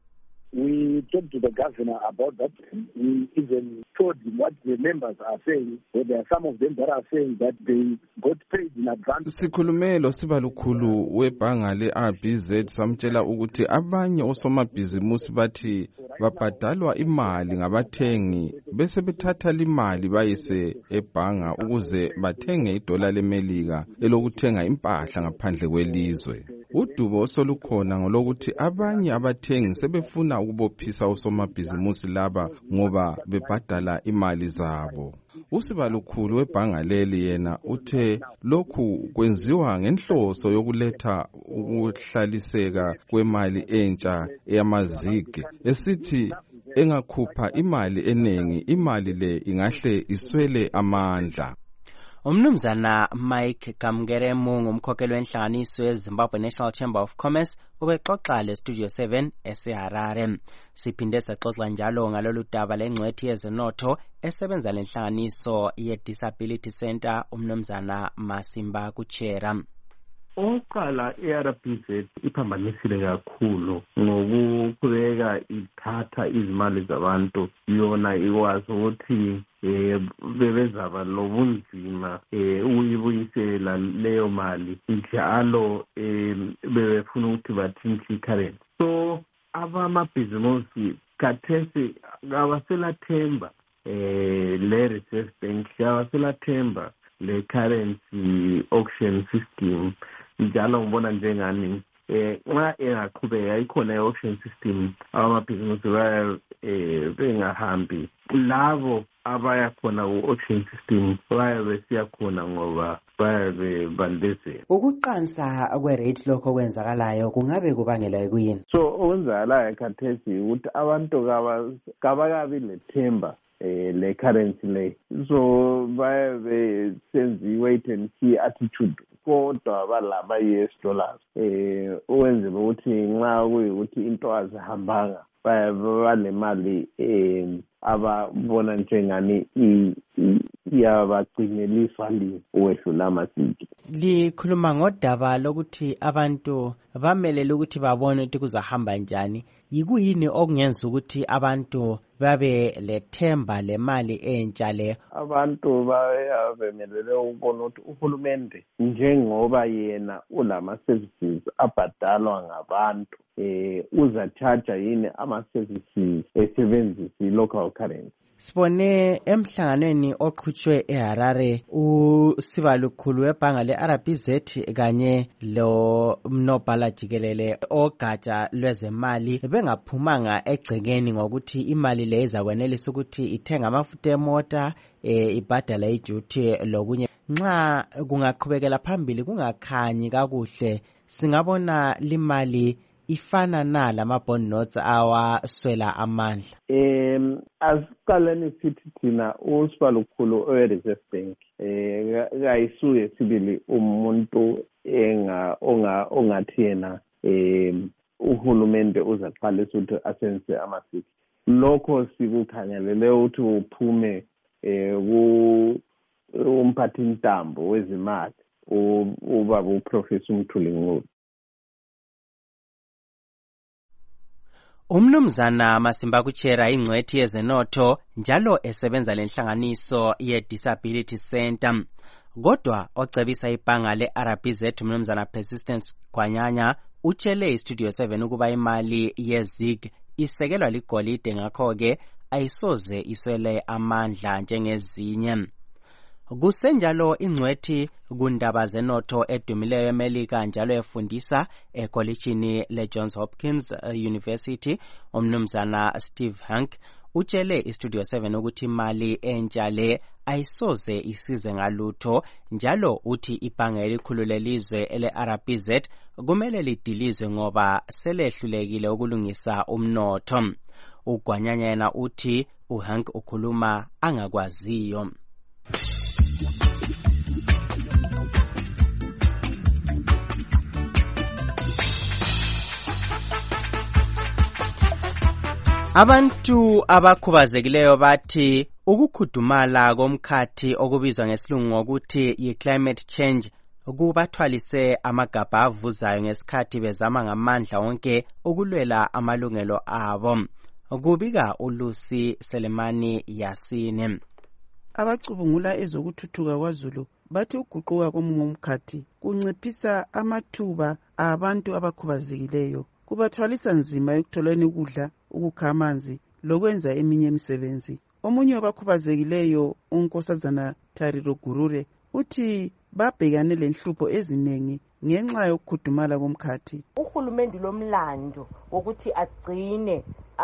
we talked to the governor about that. We even told him what the members are saying. So there are some of them that are saying that they got paid in advance. Sikhulume lo sibalukhulu webhanga le-R B Z samtshela ukuthi abanye osomabhizimusi bathi babhadalwa imali ngabathengi bese bethatha limali bayise ebhanga ukuze bathenge idola lemelika elokuthenga impahla ngaphandle kwelizwe. Udubo osolukhona ngolokuthi abanye abathengi sebefuna ukubophisa osomabhizimusi laba ngoba bebhadala imali zabo. Usibalukhulu webhanga leli yena uthe lokhu kwenziwa ngenhloso yokuletha ukuhlaliseka kwemali entsha eyamazigi esithi engakhupha imali enengi imali le ingahle iswele amandla. Umnumzana Mike Kamgeremu ngumkhokheli wenhlanganiso yeZimbabwe National Chamber of Commerce ubexoxa leStudio seven eseHarare. Siphinde saxoxa njalo ngalolu daba lengcwethi yezenotho esebenza lenhlanganiso ye-Disability Center umnumzana Masimba Kuchera. Oqala i-R B Z iphambanisile kakhulu ngokuqhubeka ithatha izimali zabantu yona ikwazi ukuthi eh bebezaba lobunzima eh uyibuyisela leyo mali njalo eh bebefuna ukuthi bathintshe currency. So abamabhizimusi kathesi abaselathemba eh le Reserve Bank abaselathemba le currency auction system njalo ngibona njengani eh nxa engaqhubeka ikhona i-auction system abamabhizimusi baya eh bengahambi labo abaya khona ku-auction system baya besiya khona ngoba bayabe bandezela. Ukuqansa kwe-rate lokho kwenzakalayo kungabe kubangelwa yikuyini? So okwenzakalayo khathesi ukuthi abantu kabakabi lethemba eh le currency le so bayabe senze wait and see attitude kodwa balaba U S dollars eh owenze ukuthi nxa kuyukuthi into azihambanga banemali eh ababona njengani iyabagcinelisa li owedlula amasiki. Likhuluma ngodaba lokuthi abantu bamelele ukuthi babone ukuthi kuzahamba njani. Yikuyini okungenza ukuthi abantu babe lethemba lemali entsha le? Abantu bayabemelele ukubona ukuthi uhulumende njengoba yena ulama services abhadalwa ngabantu eh uza charge yini ama services esebenzisa local currency. Sibone emhlanganweni oqhutshwe eHarare usibalukhulu webhanga le-R B Z kanye lo mnobhala jikelele ogatsha lwezemali bengaphumanga egcekeni ngokuthi imali le izakwenelisa ukuthi ithenga amafutha emota eh ibhadala iduty lokunye. Nxa kungaqhubekela phambili kungakhanyi kakuhle singabona limali ifana na lama bond notes awaswela amandla. em asiqaleni sithi thina usibalukhulu owe-Reserve Bank eh kayisuye sibili umuntu enga onga ongathi yena em uhulumende uzaqalisa ukuthi asenze amasiko lokho sikukhangelele ukuthi uphume eh ku umphathi intambo wezimali ubaba uProfessor Mthuli Ncube. Umnumzana Masimba Kuchera ingcwethi yezenotho njalo esebenza lenhlanganiso ye-Disability Center. Kodwa ocebisa ibhanga le-R B Z umnumzana Persistence Kwanyanya utshele iStudio seven ukuba imali yezig isekelwa ligolide ngakho-ke ayisoze iswele amandla njengezinye. Kusenjalo ingcwethi kundaba zenotho edumileyo eMelika njalo efundisa ekolitshini le-Johns Hopkins University umnumzana Steve Hank utshele iStudio seven ukuthi imali entsha le ayisoze isize ngalutho njalo uthi ibhanga elikhulu lelizwe ele-R B Z kumele lidilizwe ngoba selehlulekile ukulungisa umnotho. Ugwanyanya yena uthi uHank ukhuluma angakwaziyo. Abantu abakhubazekileyo bathi ukukhudumala komkhathi okubizwa ngesilungu ngokuthi yi-climate change kubathwalise amagabha avuzayo ngesikhathi bezama ngamandla wonke ukulwela amalungelo abo. Kubika uLucy Selemani Yasini. Abacubungula ezokuthuthuka kwaZulu bathi ukuguquka komngomkhathi kunciphisa amathuba abantu abakhubazekileyo, kubathwalisa nzima ekutholeni ukudla, ukukha amanzi lokwenza eminye imisebenzi. Omunye wabakhubazekileyo uNkosazana Tariro Gurure uthi babhekane lenhlupho ezinengi ngenxa yokukhudumala komkhathi. Uhulumende lomlando wokuthi agcine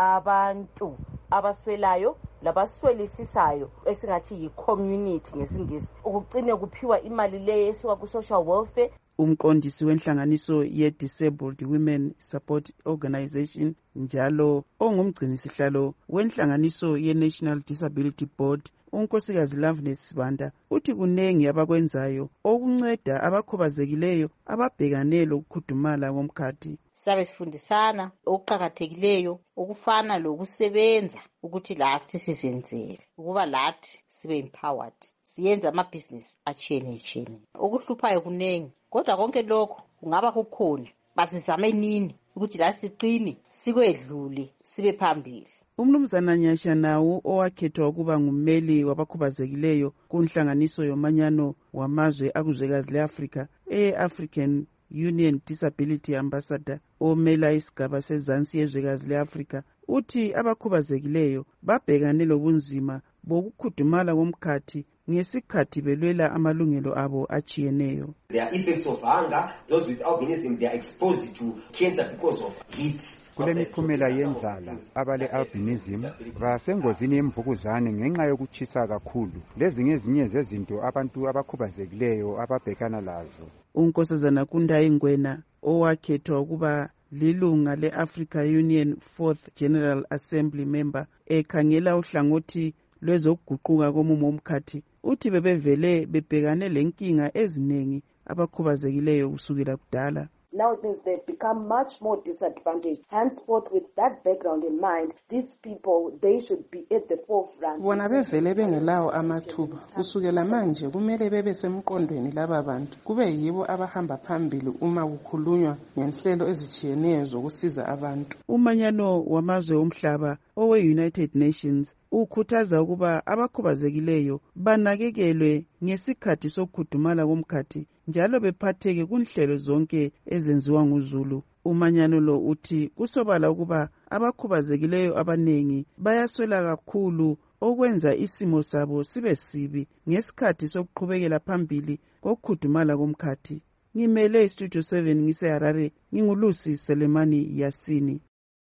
abantu abaswelayo labaswelisisayo esingathi yi-community ngesingisi, ukugcine kuphiwa imali leyo esuka ku-social welfare. Umqondisi wenhlanganiso ye-Disabled Women Support Organization njalo ongumgcinisihlalo wenhlanganiso ye-National Disability Board uNkosikazi Loveness Sibanda uthi kunengi abakwenzayo okunceda abakhubazekileyo ababhekane lokukhudumala komkhathi. Sabe sifundisana okuqhakathekileyo okufana lokusebenza ukuthi lathi sizenzele, ukuba lathi sibe empowered, siyenza amabhizinisi achiyene-chiyene. Okuhluphayo kunengi, kodwa konke lokho kungaba kukhona basizame nini ukuthi la siqine sikwedlule sibe phambili. Umnumzana Nyasha nawo owakhethwa ukuba ngummeli wabakhubazekileyo kunhlanganiso yomanyano wamazwe akuzwekazi leAfrika e-African Union Disability Ambassador omela isigaba sezansi yezwekazi leAfrika uthi abakhubazekileyo babhekane lobunzima bokukhudumala komkhathi ngesikhathi belwela amalungelo abo achiyeneyo. There are effects of hunger. Those with albinism, they are exposed to cancer because of heat. Kulemiphumela yendlala, abale albinism basengozini yemvukuzane ngenxa yokuchisa kakhulu. Lezi ngezinye zezinto abantu abakhubazekileyo ababhekana lazo. uNkosazana Kundayi Ngwena owakhethwa ukuba lilunga le-Africa Union Fourth General Assembly member ekhangela uhlangothi lwezokuguquka komumo omkhathi uthi bebevele bebhekane lenkinga ezinengi abakhubazekileyo kusukela kudala. Now it means they've become much more disadvantaged. Henceforth, with that background in mind, these people, they should be at the forefront. Bona bevele bengelawo amathuba. Kusukela manje kumele bebe semqondweni laba bantu. Kube yibo abahamba phambili uma kukhulunywa ngenhlelo ezichiyeneyo zokusiza abantu. Umanyano wamazwe omhlaba owe-United Nations ukhuthaza ukuba abakhubazekileyo banakekelwe ngesikhathi sokukhudumala komkhathi njalo bephatheke kunhlelo zonke ezenziwa nguZulu. Umanyano lo uthi kusobala ukuba abakhubazekileyo abanengi bayaswela kakhulu okwenza isimo sabo sibe sibi ngesikhathi sokuqhubekela phambili kokukhudumala komkhathi. Ngimele iStudio seven ngise Harare, ngingulusi Selemani Yasini.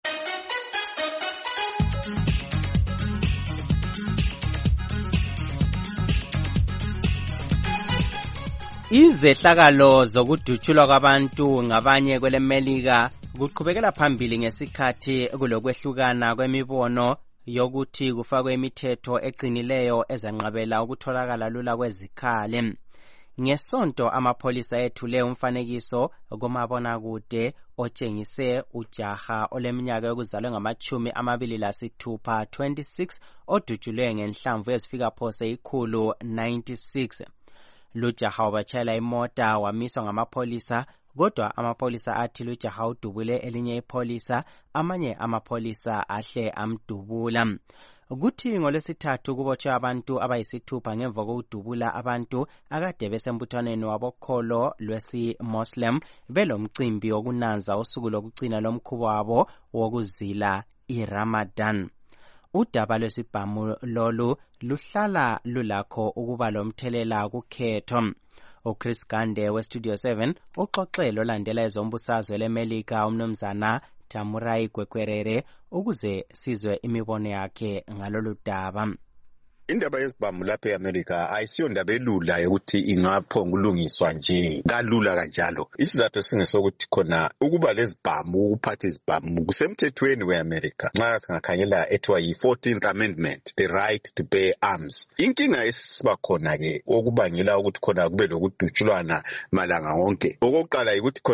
Izehlakalo zokudutshulwa kwabantu ngabanye kwelemelika kuqhubekela phambili ngesikhathi kulokwehlukana kwemibono yokuthi kufakwe imithetho eqinileyo ezanqabela ukutholakala lula kwezikhali. Ngesonto amapholisa ethule umfanekiso kumabonakude otshengise ujaha oleminyaka yokuzalwa ngamachumi amabili lasithupha twenty-six odutshulwe ngenhlamvu ezifika phose ikhulu ninety-six. Lujaha wabatshayela imota wamiswa ngamapholisa, kodwa amapholisa athi lujaha udubule elinye ipholisa, amanye amapholisa ahle amdubula. Kuthi ngolesithathu kubotshwe abantu abayisithupha ngemva kokudubula abantu akade besembuthaneni wabokholo lwesi-Muslim belomcimbi wokunanza usuku lokugcina lomkhuba wabo wokuzila iRamadan. Udaba lwesibhamu lolu luhlala lulakho ukuba lomthelela kukhetho. uChris Gande weStudio seven uxoxelo landela ezombusazwe leMelika umnumzana Tamurai Gwekwerere ukuze sizwe imibono yakhe ngalolu daba. Indaba yezibhamu lapha eAmerica ayisiyo ndaba elula ukuthi ingaphonga ulungiswa nje kalula kanjalo. Isizathu singesokuthi khona ukuba lezibhamu ukuphatha izibhamu kusemthethweni weAmerica. Nxa singakhangela ethiwa yi-fourteenth Amendment, the right to bear arms. Inkinga esiba khona ke okubangela ukuthi khona kube lokudutshulwana malanga wonke. Okokuqala ukuthi khona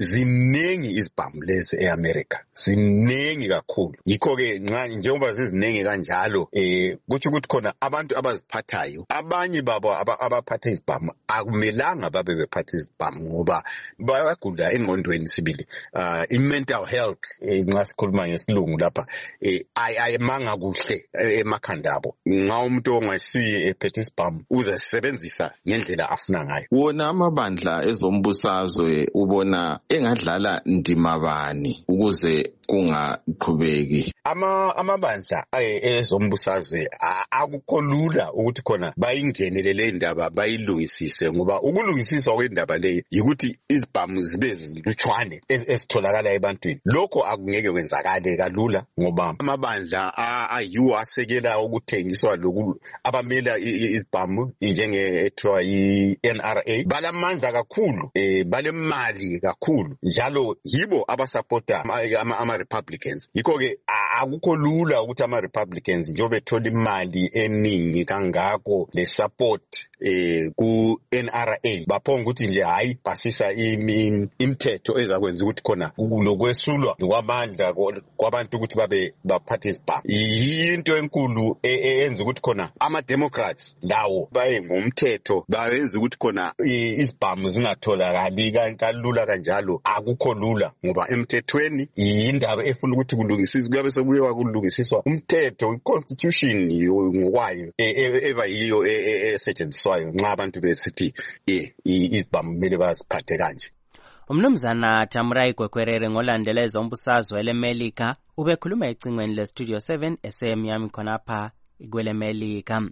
ziningi izibhamu lezi eAmerica, ziningi kakhulu. Yikho-ke njengoba ziziningi kanjalo eh kuthi ukuthi khona abantu abaziphathayo, abanye babo abaphatha izibhamu akumelanga babe bephatha izibhamu ngoba bayagula engqondweni sibili. Uh, i-mental health nxa sikhuluma ngesilungu lapha eh ayimanga kuhle emakhanda abo. Nxa umuntu ongasiye ephethe isibhamu uzasebenzisa ngendlela afuna ngayo. Wona amabandla ezombusazwe ubona engadlala ndima bani ukuze kungaqhubeki? Ama amabandla ezombusazwe akukho lula ukuthi khona bayingenele le ndaba bayilungisise, ngoba ukulungisisa kwendaba le yikuthi izibhamu zibe zilutshwane esitholakala ebantwini. Lokho akungeke kwenzakale kalula ngoba amabandla ayiwo asekela ukuthengiswa lokhu abamela izibhamu njenge ethiwa i-N R A. Balamandla kakhulu, eh balemali kakhulu, njalo yibo abasupporta ama Republicans. Yikho ke akukho lula ukuthi ama Republicans njobe thola imali eningi kangako le support eh ku N R A baphonga ukuthi nje hayi basisa imithetho ezakwenza ukuthi khona lokwesulwa kwamandla kwabantu ukuthi babe baphathe izibhamu. Yinto enkulu eyenza ukuthi khona ama Democrats lawo baye ngomthetho bayenza ukuthi khona izibhamu zingatholakali kalula kanjalo. Akukho lula ngoba emthethweni indaba efuna ukuthi kulungisiswe kuyabe sekuyiwa kulungisiswa umthetho, i-constitution ngokwayo eva yiyo esetshenziswayo nxa abantu besithi eh izibhamu kumele baziphathe kanje. Umnumzana Thamrai Gwekwerere ngolandela ezombusazwe eleMelika ubekhuluma ecingweni le Studio seven esemnyama khonapha kweleMelika.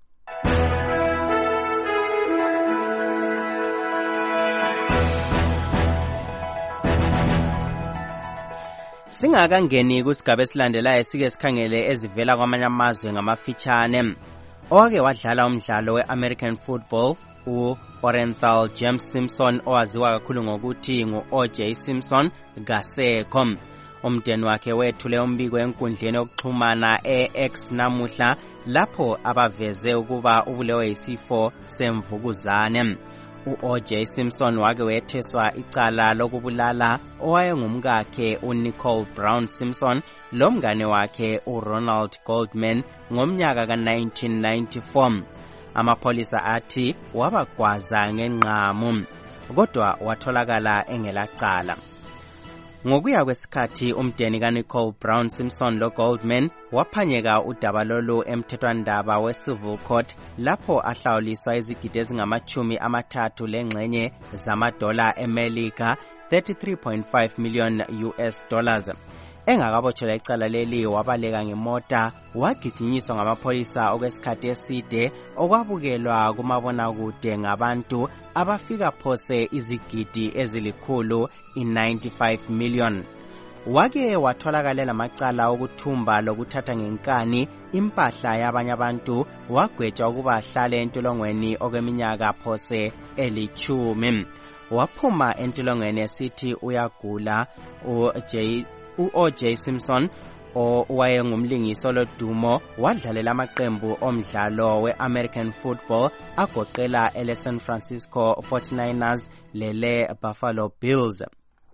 Singakangeni kusigaba esilandelayo sike sikhangele ezivela kwamanye amazwe ngamafitshane. Owake wadlala umdlalo we-American football u-Orenthal James Simpson owaziwa kakhulu ngokuthi ngu-O J Simpson kasekho. Umndeni wakhe wethule umbiko enkundleni yokuxhumana e-X namuhla lapho abaveze ukuba ubulewe yisifo semvukuzane. U-O J Simpson wake wetheswa icala lokubulala owayengumkakhe uNicole Brown Simpson lomngane wakhe uRonald Goldman ngomnyaka ka nineteen ninety-four. Amapholisa athi wabagwaza ngenqamu kodwa watholakala engelacala. Ngokuya kwesikhathi umndeni kaNicole Brown Simpson lo Goldman waphanyeka udaba lolu emthethwandaba we-Civil Court lapho ahlawuliswa izigidi ezingamachumi amathathu lengxenye zamadola eMelika thirty-three point five million U S dollars. Engakabotshelwa icala leli wabaleka ngemota wagijinyiswa ngamapholisa okwesikhathi eside okwabukelwa kumabonakude ngabantu abafika phose izigidi ezilikhulu i-ninety-five million. Wake watholakala lamacala okuthumba lokuthatha ngenkani impahla yabanye abantu wagwetshwa ukuba ahlale entolongweni okweminyaka phose elichumi. Waphuma entolongweni esithi uyagula. u-J u-O J Simpson owayengumlingisi lodumo wadlalela amaqembu omdlalo we-American football agoqela ele San Francisco forty-niners lele Buffalo Bills.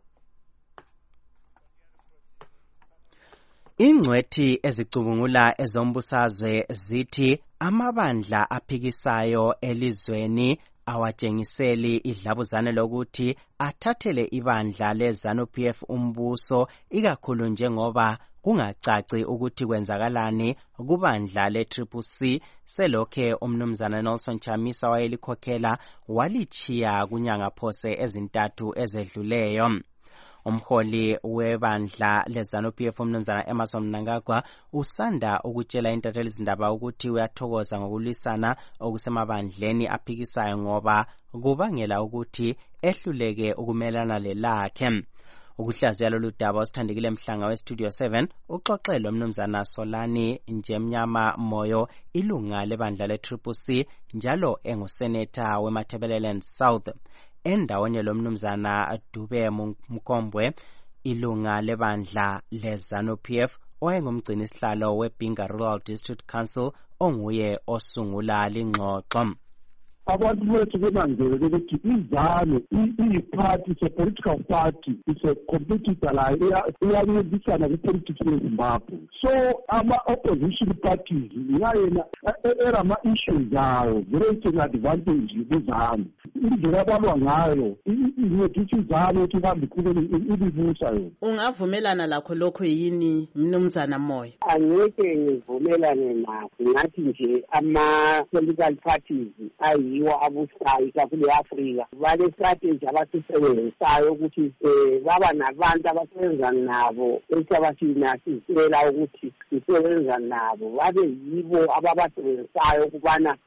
Ingcwethi ezicubungula ezombusazwe zithi amabandla aphikisayo elizweni awatshengiseli idlabuzane lokuthi athathele ibandla leZANU-P F umbuso ikakhulu njengoba kungacaci ukuthi kwenzakalani kubandla le-Triple C selokhe umnumzana Nelson Chamisa wayelikhokhela walichiya kunyanga phose ezintathu ezedluleyo. Umholi webandla leZANU-P F umnumzana Emmerson Mnangagwa usanda ukutshela intatheli izindaba ukuthi uyathokoza ngokulwisana okusemabandleni aphikisayo ngoba kubangela ukuthi ehluleke ukumelana lelakhe. Ukuhlaziya lolu daba osithandekile mhlanga we-Studio seven uxoxelo umnumzana Solani Njemnyama Moyo ilunga lebandla le-Triple C njalo enguseneta weMatabeleland South. Endawonye lomnumzana Dube Mkombwe ilunga lebandla leZANU-P F owayengumgcini isihlalo weBinga Rural District Council onguye osungula lingxoxo. abantu bethu benanzelele ukuthi izano iyi-party, it's a political party, it's a competitor layo iyancintisana kwi-politics yeZimbabwe. So ama-opposition parties ngayena era ama-issues zawo zirething advantage kuzano. Indlela abalwa ngayo incedisa izano ukuthi ihambe iqhubeke ibibusa yona. Ungavumelana lakho lokho yini Mnumzana Moyo? Angeke ngivumelane nakho. Ngathi nje ama-political parties ayiwo abusayo kakhulu e-Afrika bale strategy abasisebenzisayo ukuthi baba nabantu abasebenza nabo esabathina sisela ukuthi sisebenza nabo babe yibo ababasebenzisayo ukubana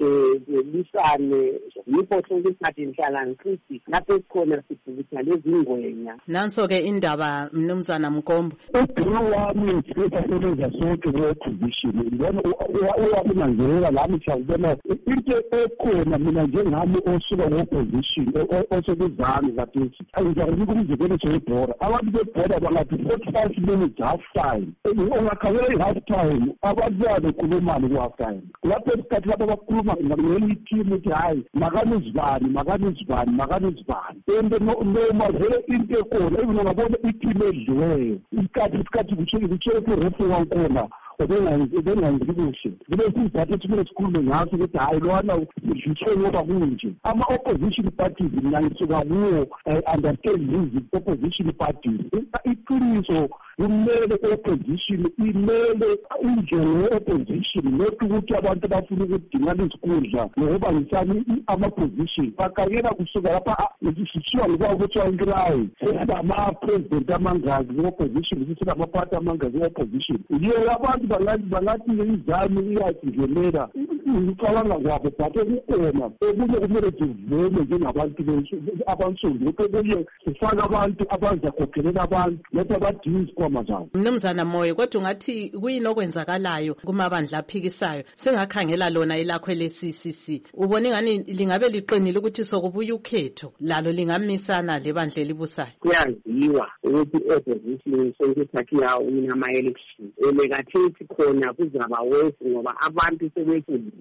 belisane yipho sokuthi inhlala ngithi lapho sikhona sibhukisa lezi ngwenya. Nanso-ke indaba Mnumzana Mkombo. Udinga wami ngisebenza sonke kwe-opposition ngibona uyakunanzelela lami siyakubona into ekhona mina njengami osuka kwe-opposition osekuzami kathesi angizakunika umzekelo sebhora abantu bebhora bangathi forty-five minutes half time ungakhangela i-half time abantu babekhulumani ku-half time lapho esikhathi lapho bakhuluma ngenye iteam ukuthi hayi makanizibani makanizibani makanizibani and noma vele into ekhona even ungabona iteam edliweyo isikhathi isikhathi kutshelwe kwi-referee wakhona bengayenzi kuhle kube sizathu kumele sikhulume ngaso ukuthi hayi lwana udlutshwe ngoba kunje. Ama-opposition parties mina ngisuka kuwo understand these opposition parties iqiniso kumele i-opposition imele indlela ye-opposition not ukuthi abantu bafuna ukudingana izikundla ngoba ngisani ama-position bakayela kusuka lapha sithiwa ngoba kuthiwa inkirayi sesingama-president amangazi e-opposition sesingama-party amangazi e-opposition yiyo abantu bangathi izami iyasingenela ngicabanga kwabo but kukhona okunye kumele sivume njengabantu abansundu okunye sifake abantu abazakhokhelela abantu letha abadinga isikhwama zabo. Mnumzana Moyo, kodwa ungathi kuyini okwenzakalayo kumabandla aphikisayo sengakhangela lona ilakho le-C C C ubone ngani lingabe liqinile ukuthi sokubuya ukhetho lalo lingamisana lebandla elibusayo? Kuyaziwa ukuthi i-opposition sokuthathi yawina ama-election elekathethi khona kuzaba wesi ngoba abantu sebefundile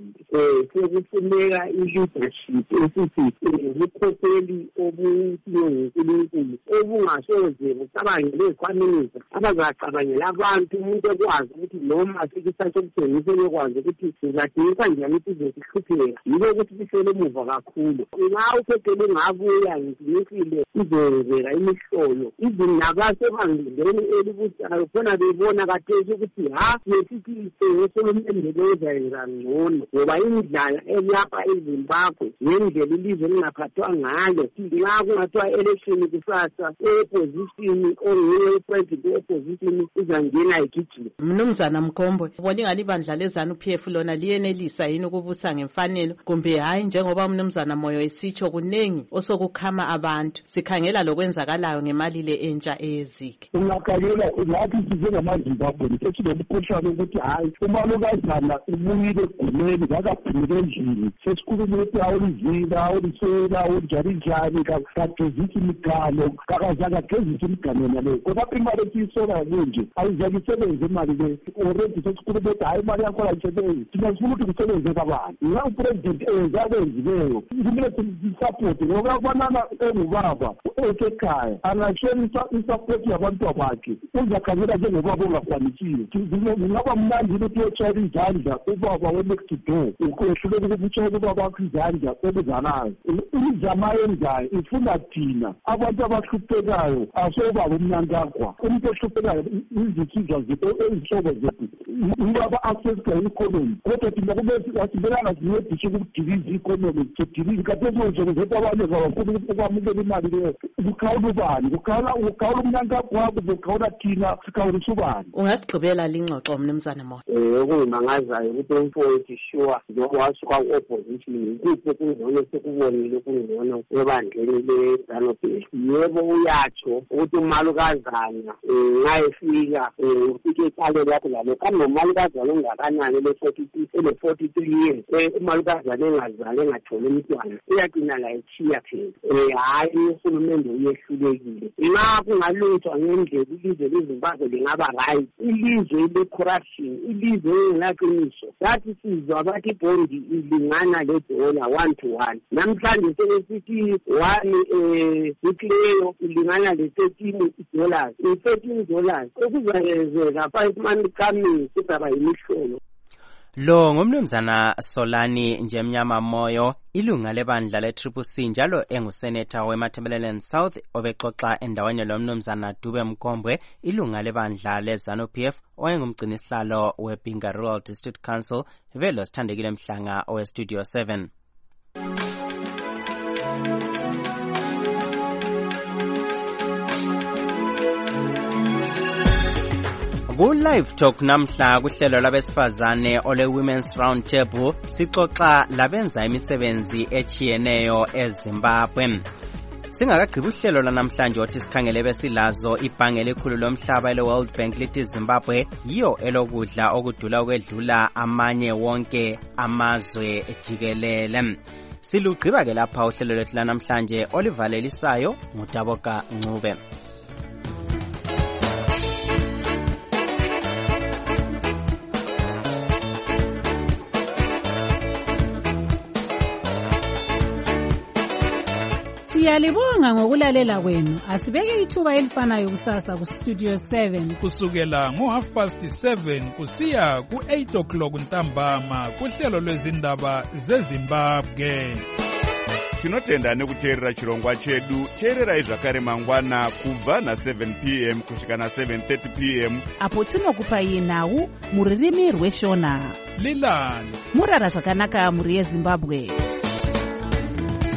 sekufuneka i-leadership esithi ubukhokheli obusiwe nguNkulunkulu obungasoze bucabangele ezikhwameni abazacabangela abantu umuntu ekwazi ukuthi noma sikisathe ukuthengisa ekwazi ukuthi sizadingisa njani ukuthi izosihlupheka yilo ukuthi sihlele emuva kakhulu. Nxa ukhetho lungabuya ngiqinisile izenzeka imihlolo izinabasebandleni elibusayo khona bebona kathesi ukuthi ha yesithi uHulumende bezayenza ngcono ngoba indlala elapha eZimbabwe ngendlela ilizwe lingaphathwa ngayo nxa kungathiwa election kusasa e-opposition ongiyo president e-opposition izangena igijima. Mnumzana Mkombo, ubona ingani ibandla leZANU-P F lona liyenelisa yini ukubusa ngemfanelo kumbe hayi njengoba Mnumzana Moyo esitsho kunengi osokukhama abantu sikhangela lokwenzakalayo ngemali le entsha eyezike? Ungakhangela ngathi singamaZimbabwe sesilomkhuhlane ukuthi hayi umalukazana ubuyile egumeni kakaphumile endlini sesikhuluma ukuthi awulivila awulisela awunjani njani kagezisa imigano kakazange agezisa imigano naleyo kodwa imali esiyisola kunje ayizake isebenze imali le already sesikhuluma ukuthi hayi imali yakho ayisebenzi thina sifuna ukuthi kusebenze kabantu nga upresident enza akwenzileyo kumele sisapoti ngoba kubanana engubaba esekhaya angashela isapoti yabantu bakhe uzakhangela njengobaba ongakwanisiyo kungaba mnandi ukuthi uyotshayela izandla ubaba we-next door ukwehluleka ukuthi utshayela ubaba wakho izandla obuzalayo imizama yenzayo ifuna thina abantu abahluphekayo asobaba umnankagwa umuntu ohluphekayo izinsizwa zethu ezihlobo zethu ubaba accessga i-economy kodwa thina kube asibelanga sincedishe ukudiliza i-economy sidilize kathezonjeko zethu abanye kabafuna ukwamukela imali leyo kukhawula ubani kukhawula umnankagwa wakho kukhawula thina sikhawulisa ubani. Ungasigqibela lingxoxo Mnumzana Moyo? Eh okungimangazayo ukuthi umfowethu sure njengoba wasuka ku-opposition ikuphi kungcono sekubonile kungcono ebandleni le-ZANU-P F. Yebo uyatsho ukuthi umalukazana nxa efika ufike eqale lakho lalo kambe umalukazana ongakanani ele-forty three years umalukazana engazali engatholi umntwana uyagcina la echiya phela hayi uHulumende uyehlulekile. Nxa kungalungiswa ngendlela ilizwe leZimbabwe lingaba right ilizwe ile-corruption ilizwe engelaqiniso yathi sizwa ngoba bathi ibhondi ilingana ledola one to one. Namhlanje sebesithi one um ikleyo ilingana le-thirteen dollars, i-thirteen dollars okuzayenzeka five months coming kuzaba yimihlolo. Lo ngumnumzana Solani Njemnyama Moyo, ilunga lebandla le-Triple C njalo enguseneta weMatabeleland South, obexoxa endaweni lomnumzana Dube Mkombwe, ilunga lebandla le-ZANU-P F, owayengumgcinisihlalo weBinga Rural District Council, velo Sithandekile Mhlanga owe-Studio seven. Ku-Live Talk namhla kuhlelo labesifazane ole Women's Round Table sixoxa labenza imisebenzi echiyeneyo eZimbabwe. Singakagqibi uhlelo lanamhlanje othi sikhangele besilazo ibhange elikhulu lomhlaba ele World Bank lithi Zimbabwe yiyo elokudla okudula ukwedlula amanye wonke amazwe jikelele. Silugqiba ke lapha uhlelo lwethu lanamhlanje olivalelisayo nguTaboka Ncube. Siyalibonga ngokulalela kwenu. Asibeke ithuba elifanayo kusasa ku Studio seven kusukela ngo half past seven kusiya ku eight o'clock ntambama kuhlelo lwezindaba zeZimbabwe. Tinotenda nekuteerera chirongwa chedu. Teererai zvakare mangwana kubva na seven p m kusvika na seven thirty p m apo tinokupai nhau muririmi rweshona. Lilani murara zvakanaka muri yeZimbabwe.